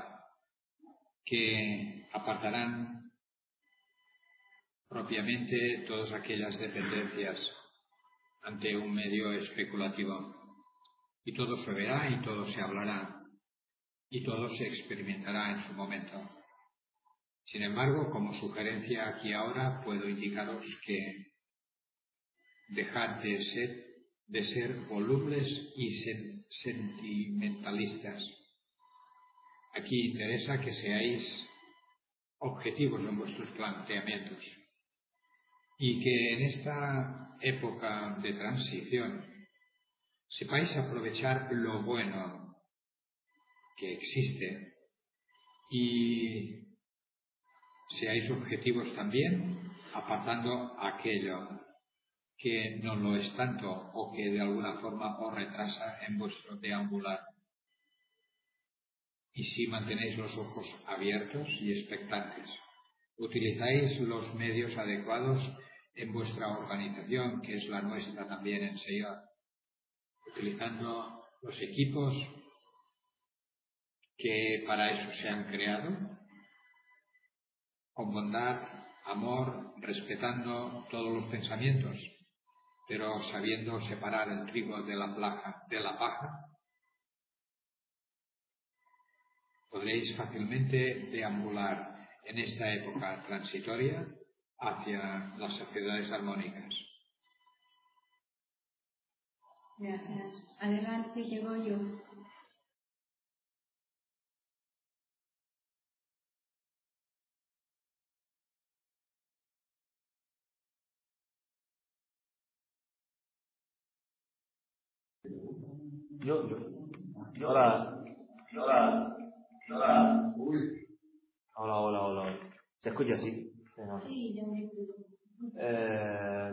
que apartarán propiamente todas aquellas dependencias ante un medio especulativo. Y todo se verá y todo se hablará y todo se experimentará en su momento. Sin embargo, como sugerencia aquí ahora, puedo indicaros que dejad de ser, de ser volubles y sen, sentimentalistas. Aquí interesa que seáis objetivos en vuestros planteamientos y que en esta época de transición sepáis aprovechar lo bueno que existe y seáis objetivos también apartando aquello que no lo es tanto o que de alguna forma os retrasa en vuestro deambular. Y si mantenéis los ojos abiertos y expectantes, utilizáis los medios adecuados en vuestra organización, que es la nuestra también en Señor, utilizando los equipos que para eso se han creado, con bondad, amor, respetando todos los pensamientos, pero sabiendo separar el trigo de la plaja, de la paja, podréis fácilmente deambular en esta época transitoria hacia las sociedades armónicas. Gracias. Adelante, llego yo. Yo, yo. Hola. Hola. Hola. Uy. Hola, hola, hola. ¿Se escucha así? Sí, yo me escucho. Eh,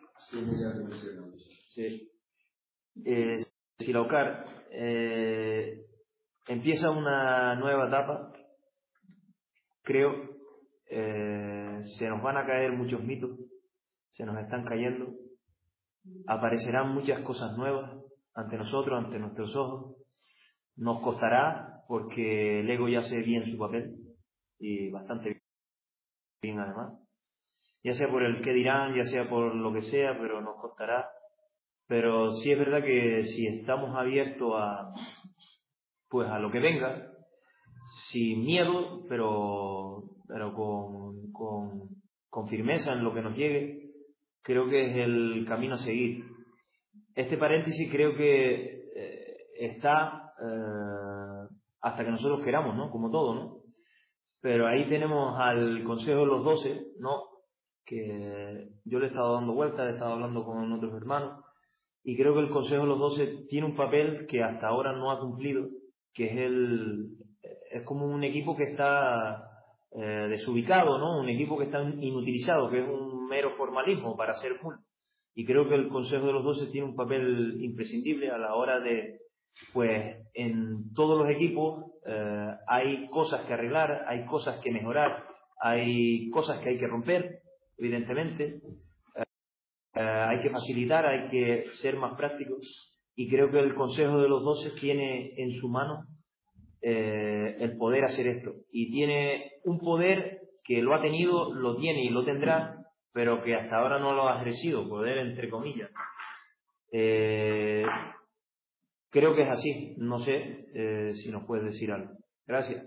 sí. Eh, Silaucar, eh, empieza una nueva etapa, creo. Eh, se nos van a caer muchos mitos, se nos están cayendo, aparecerán muchas cosas nuevas ante nosotros, ante nuestros ojos. Nos costará porque el ego ya hace bien su papel y bastante bien además, ya sea por el qué dirán, ya sea por lo que sea, pero nos costará. Pero sí es verdad que si estamos abiertos a pues a lo que venga, sin miedo, pero, pero con, con, con firmeza en lo que nos llegue, creo que es el camino a seguir. Este paréntesis creo que eh, está eh, hasta que nosotros queramos, ¿no? Como todo, ¿no? Pero ahí tenemos al Consejo de los Doce, ¿no? Que yo le he estado dando vueltas, he estado hablando con otros hermanos, y creo que el Consejo de los Doce tiene un papel que hasta ahora no ha cumplido, que es el es como un equipo que está eh, desubicado, ¿no? Un equipo que está inutilizado, que es un mero formalismo para hacer M U L. Y creo que el Consejo de los Doce tiene un papel imprescindible a la hora de, pues, en todos los equipos eh, hay cosas que arreglar, hay cosas que mejorar, hay cosas que hay que romper, evidentemente. Eh, hay que facilitar, hay que ser más prácticos, y creo que el Consejo de los Doce tiene en su mano eh, el poder hacer esto, y tiene un poder que lo ha tenido, lo tiene y lo tendrá, pero que hasta ahora no lo ha ejercido, poder entre comillas. Eh, creo que es así, no sé eh, si nos puedes decir algo. Gracias.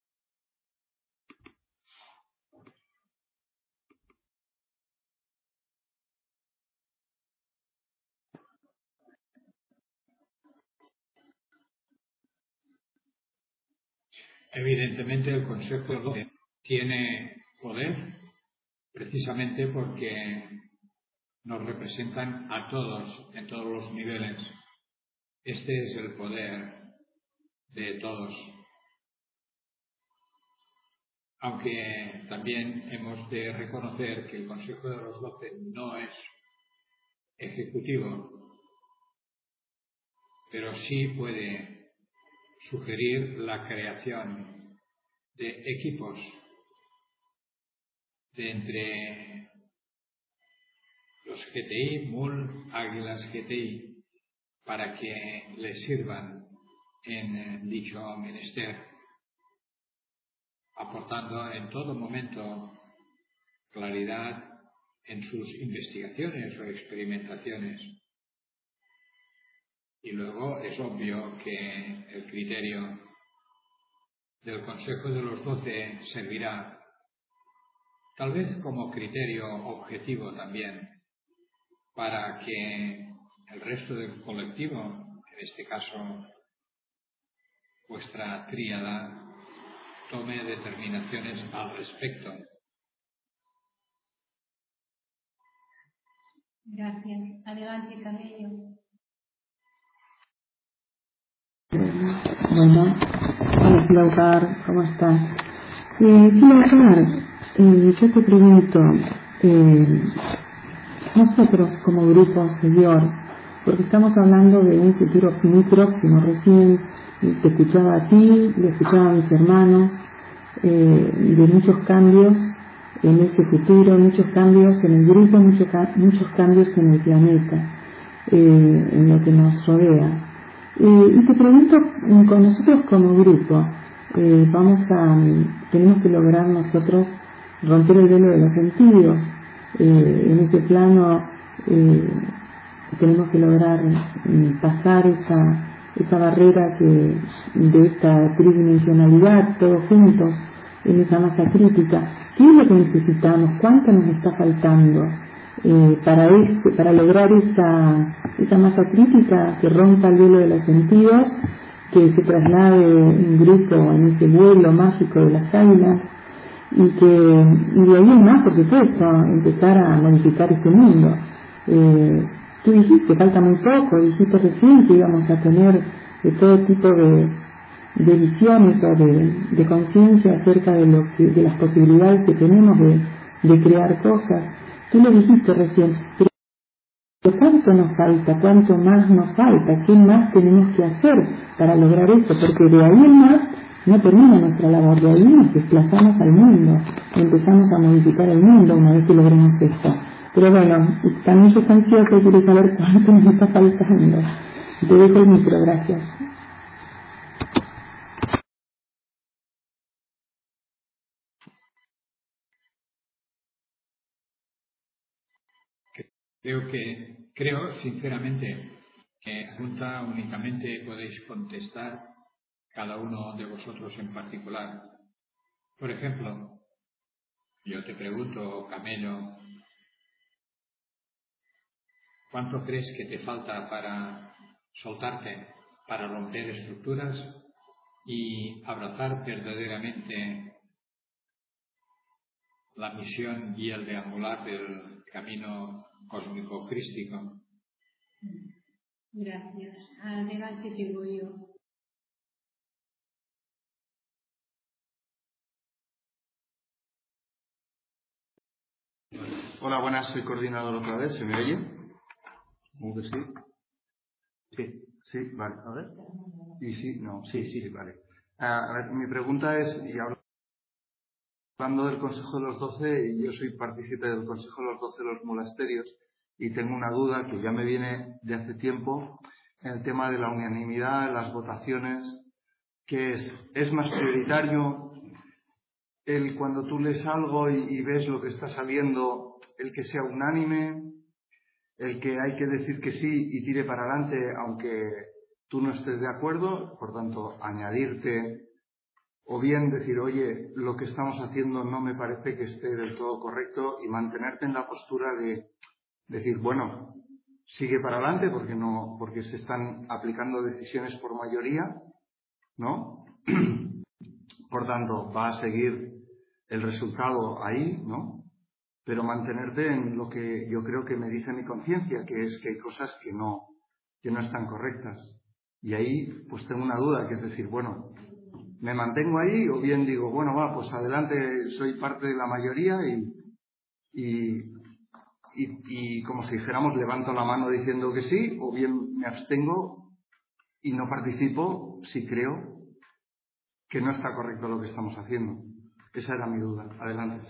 Evidentemente el Consejo de Doce tiene poder precisamente porque nos representan a todos en todos los niveles. Este es el poder de todos. Aunque también hemos de reconocer que el Consejo de los Doce no es ejecutivo, pero sí puede sugerir la creación de equipos de entre los G T I, M U L, Águilas G T I, para que les sirvan en dicho menester, aportando en todo momento claridad en sus investigaciones o experimentaciones. Y luego es obvio que el criterio del Consejo de los Doce servirá tal vez como criterio objetivo también para que el resto del colectivo, en este caso vuestra tríada, tome determinaciones al respecto. Gracias. Adelante, Cabello. Bueno, hola Silaucar, ¿cómo estás? Eh, Silaucar, eh, yo te pregunto, eh, nosotros como grupo seguidor, porque estamos hablando de un futuro muy próximo. Recién te escuchaba a ti, le escuchaba a mis hermanos, eh, de muchos cambios en ese futuro, muchos cambios en el grupo, muchos, muchos cambios en el planeta, eh, en lo que nos rodea. Eh, y te pregunto, con nosotros como grupo, eh, vamos a, tenemos que lograr nosotros romper el velo de los sentidos. Eh, en este plano eh, tenemos que lograr eh, pasar esa, esa barrera que, de esta tridimensionalidad, todos juntos, en esa masa crítica. ¿Qué es lo que necesitamos? ¿Cuánto nos está faltando eh, para, este, para lograr esa, esa masa crítica que rompa el velo de los sentidos, que se traslade en grupo en ese vuelo mágico de las águilas, y que y de ahí en más, por supuesto, empezar a modificar este mundo? Eh, tú dijiste, falta muy poco, dijiste recién que íbamos a tener de todo tipo de, de visiones o de, de conciencia acerca de, lo que, de las posibilidades que tenemos de, de crear cosas. Tú lo dijiste recién, pero ¿cuánto nos falta? ¿Cuánto más nos falta? ¿Qué más tenemos que hacer para lograr eso? Porque de ahí en más no termina nuestra labor, de ahí nos desplazamos al mundo, empezamos a modificar el mundo una vez que logremos esto. Pero bueno, también yo estoy ansiosa y quiero saber cuánto nos está faltando. Te dejo el micro, gracias. Creo que, creo sinceramente que junta únicamente podéis contestar cada uno de vosotros en particular. Por ejemplo, yo te pregunto, Camello, ¿cuánto crees que te falta para soltarte, para romper estructuras y abrazar verdaderamente la misión y el deambular del camino cósmico crístico? Gracias. Adelante, digo yo. Hola, buenas, soy coordinador otra vez, ¿se me oye? ¿Cómo que sí? Sí, sí, vale, a ver. ¿Y sí? No, sí, sí, vale. Ah, a ver, mi pregunta es, y hablando del Consejo de los Doce, y yo soy partícipe del Consejo de los Doce de los monasterios, y tengo una duda que ya me viene de hace tiempo, en el tema de la unanimidad, las votaciones, que es, es más prioritario el cuando tú lees algo y, y ves lo que está saliendo, el que sea unánime, el que hay que decir que sí y tire para adelante aunque tú no estés de acuerdo, por tanto, añadirte, o bien decir, oye, lo que estamos haciendo no me parece que esté del todo correcto, y mantenerte en la postura de decir, bueno, sigue para adelante porque no, porque se están aplicando decisiones por mayoría, ¿no? Por tanto, va a seguir el resultado ahí, ¿no? Pero mantenerte en lo que yo creo que me dice mi conciencia, que es que hay cosas que no, que no están correctas. Y ahí, pues tengo una duda, que es decir, bueno, me mantengo ahí, o bien digo, bueno, va, pues adelante, soy parte de la mayoría y, y, y, y como si dijéramos, levanto la mano diciendo que sí, o bien me abstengo y no participo si creo que no está correcto lo que estamos haciendo. Esa era mi duda. Adelante.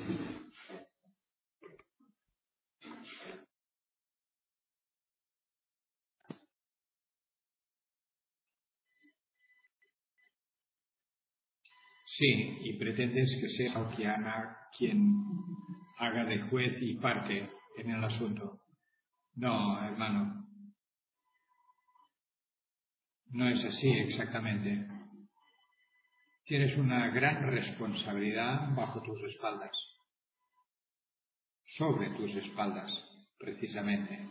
Sí, y pretendes que sea quien haga, quien haga de juez y parte en el asunto. No, hermano. No es así exactamente. Tienes una gran responsabilidad bajo tus espaldas. Sobre tus espaldas, precisamente.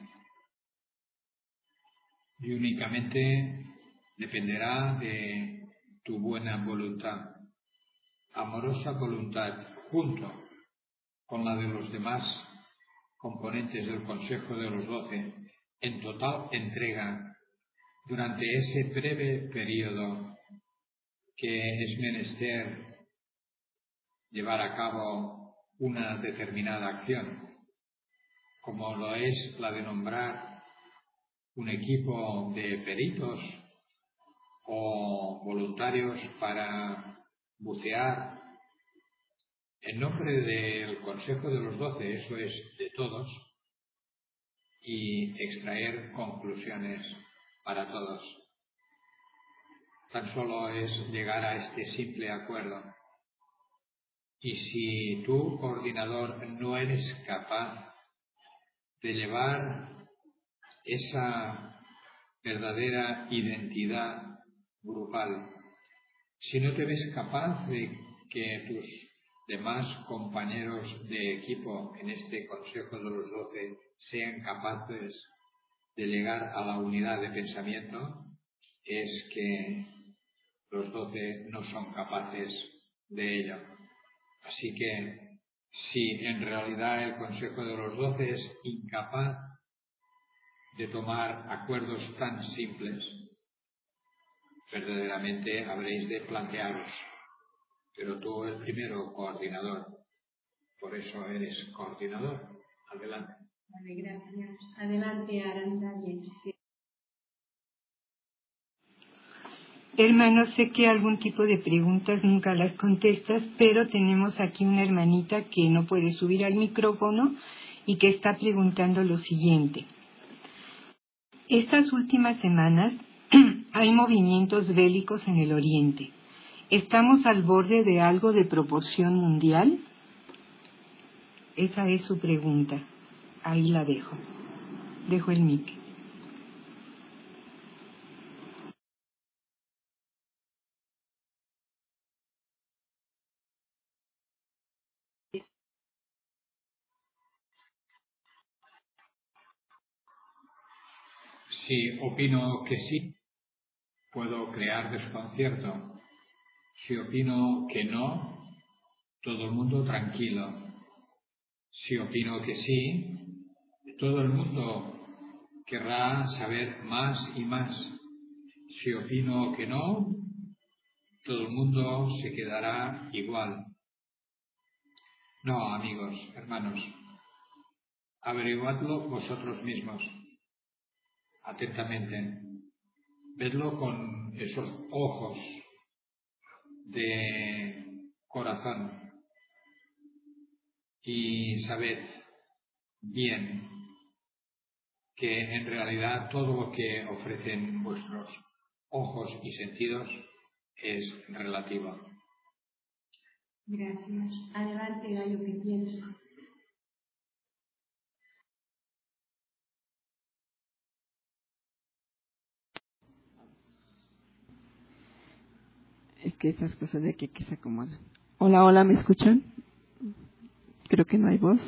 Y únicamente dependerá de tu buena voluntad, amorosa voluntad, junto con la de los demás componentes del Consejo de los Doce, en total entrega durante ese breve periodo que es menester llevar a cabo una determinada acción. como lo es la de nombrar un equipo de peritos o voluntarios para bucear en nombre del Consejo de los Doce, eso es, de todos, y extraer conclusiones para todos. Tan solo es llegar a este simple acuerdo. Y si tú, coordinador, no eres capaz de llevar esa verdadera identidad grupal, si no te ves capaz de que tus demás compañeros de equipo en este Consejo de los Doce sean capaces de llegar a la unidad de pensamiento, es que los Doce no son capaces de ello. Así que, si en realidad el Consejo de los Doce es incapaz de tomar acuerdos tan simples, verdaderamente habréis de plantearos. Pero tú, el primero, coordinador, por eso eres coordinador. Adelante. Vale, gracias. Adelante, Arantales. Hermano, sé que algún tipo de preguntas nunca las contestas, pero tenemos aquí una hermanita que no puede subir al micrófono y que está preguntando lo siguiente. Estas últimas semanas hay movimientos bélicos en el Oriente. ¿Estamos al borde de algo de proporción mundial? Esa es su pregunta. Ahí la dejo. Dejo el mic. Si opino que sí, puedo crear desconcierto. Si opino que no, todo el mundo tranquilo. Si opino que sí, todo el mundo querrá saber más y más. Si opino que no, todo el mundo se quedará igual. No, amigos, hermanos, averiguadlo vosotros mismos, atentamente. Vedlo con esos ojos de corazón y sabed bien que en realidad todo lo que ofrecen vuestros ojos y sentidos es relativo. Gracias. Adelante, Gallo, ¿qué piensa? Es que esas cosas de aquí que se acomodan. Hola, hola, ¿me escuchan? Creo que no hay voz.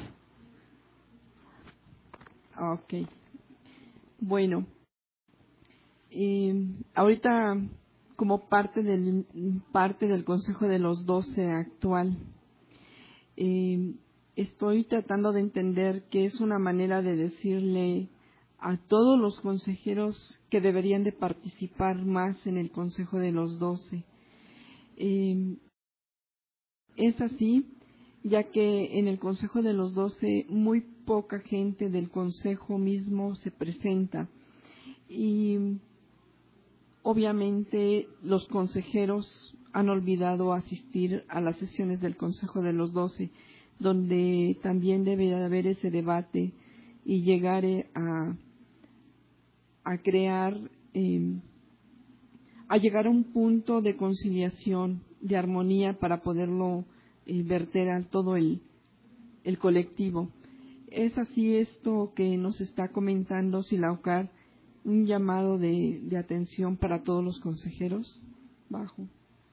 Ok. Bueno, eh, ahorita como parte del parte del Consejo de los Doce actual, eh, estoy tratando de entender que es una manera de decirle a todos los consejeros que deberían de participar más en el Consejo de los Doce. Eh, es así, ya que en el Consejo de los Doce muy poca gente del Consejo mismo se presenta y obviamente los consejeros han olvidado asistir a las sesiones del Consejo de los Doce, donde también debe haber ese debate y llegar a, a crear, eh, a llegar a un punto de conciliación, de armonía para poderlo eh, verter a todo el, el colectivo. Es así esto que nos está comentando Silaucar, un llamado de, de atención para todos los consejeros. Bajo.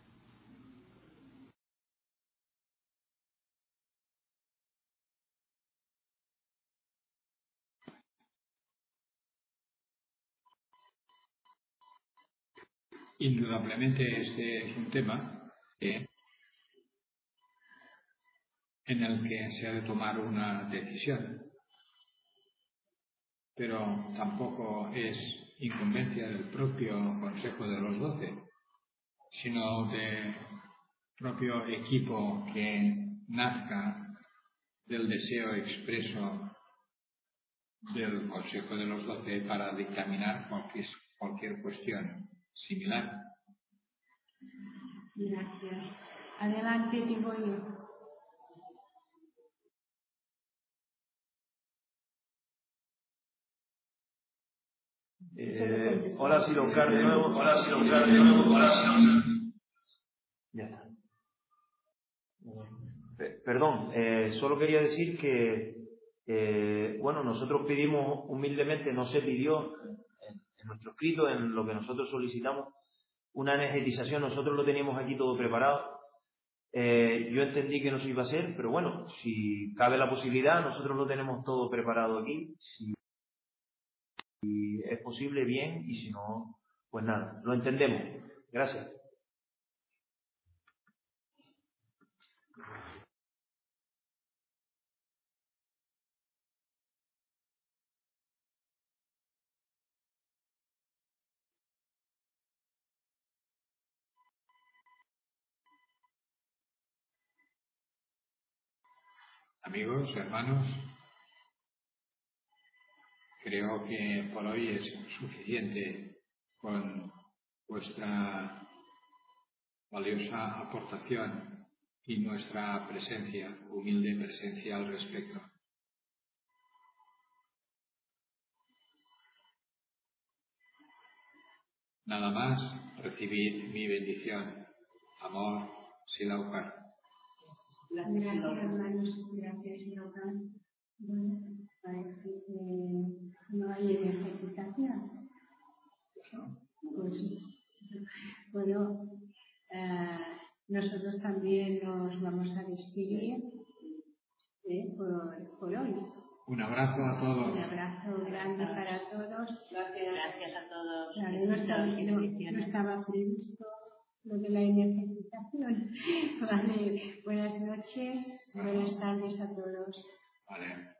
Indudablemente este es un tema eh, en el que se ha de tomar una decisión, pero tampoco es incumbencia del propio Consejo de los Doce, sino del propio equipo que nazca del deseo expreso del Consejo de los Doce para dictaminar cualquier, cualquier cuestión similar. Gracias. Adelante, digo yo. Eh, hola, Silocar de nuevo. Hola, Silocar de nuevo. Hola, Silocar. Ya está. Eh, perdón, eh, solo quería decir que, eh, bueno, nosotros pedimos humildemente, no se pidió en, en nuestro escrito, en lo que nosotros solicitamos, una energetización. Nosotros lo teníamos aquí todo preparado. Eh, yo entendí que no se iba a hacer, pero bueno, si cabe la posibilidad, nosotros lo tenemos todo preparado aquí. Si es posible, bien, y si no, pues nada, lo entendemos. Gracias. Amigos, hermanos, creo que por hoy es suficiente con vuestra valiosa aportación y nuestra presencia, humilde presencia al respecto. Nada más, recibid mi bendición. Amor, Silaukar. Gracias, hermanos. Gracias, Silaukar. Bueno, parece que no hay energetización. Pues, bueno, eh, nosotros también nos vamos a despedir eh, por, por hoy. Un abrazo a todos. Un abrazo grande para todos. Gracias, gracias a todos. Claro, no, estaba, no, no estaba previsto lo de la energetización. Vale, buenas noches, buenas tardes a todos. Vale.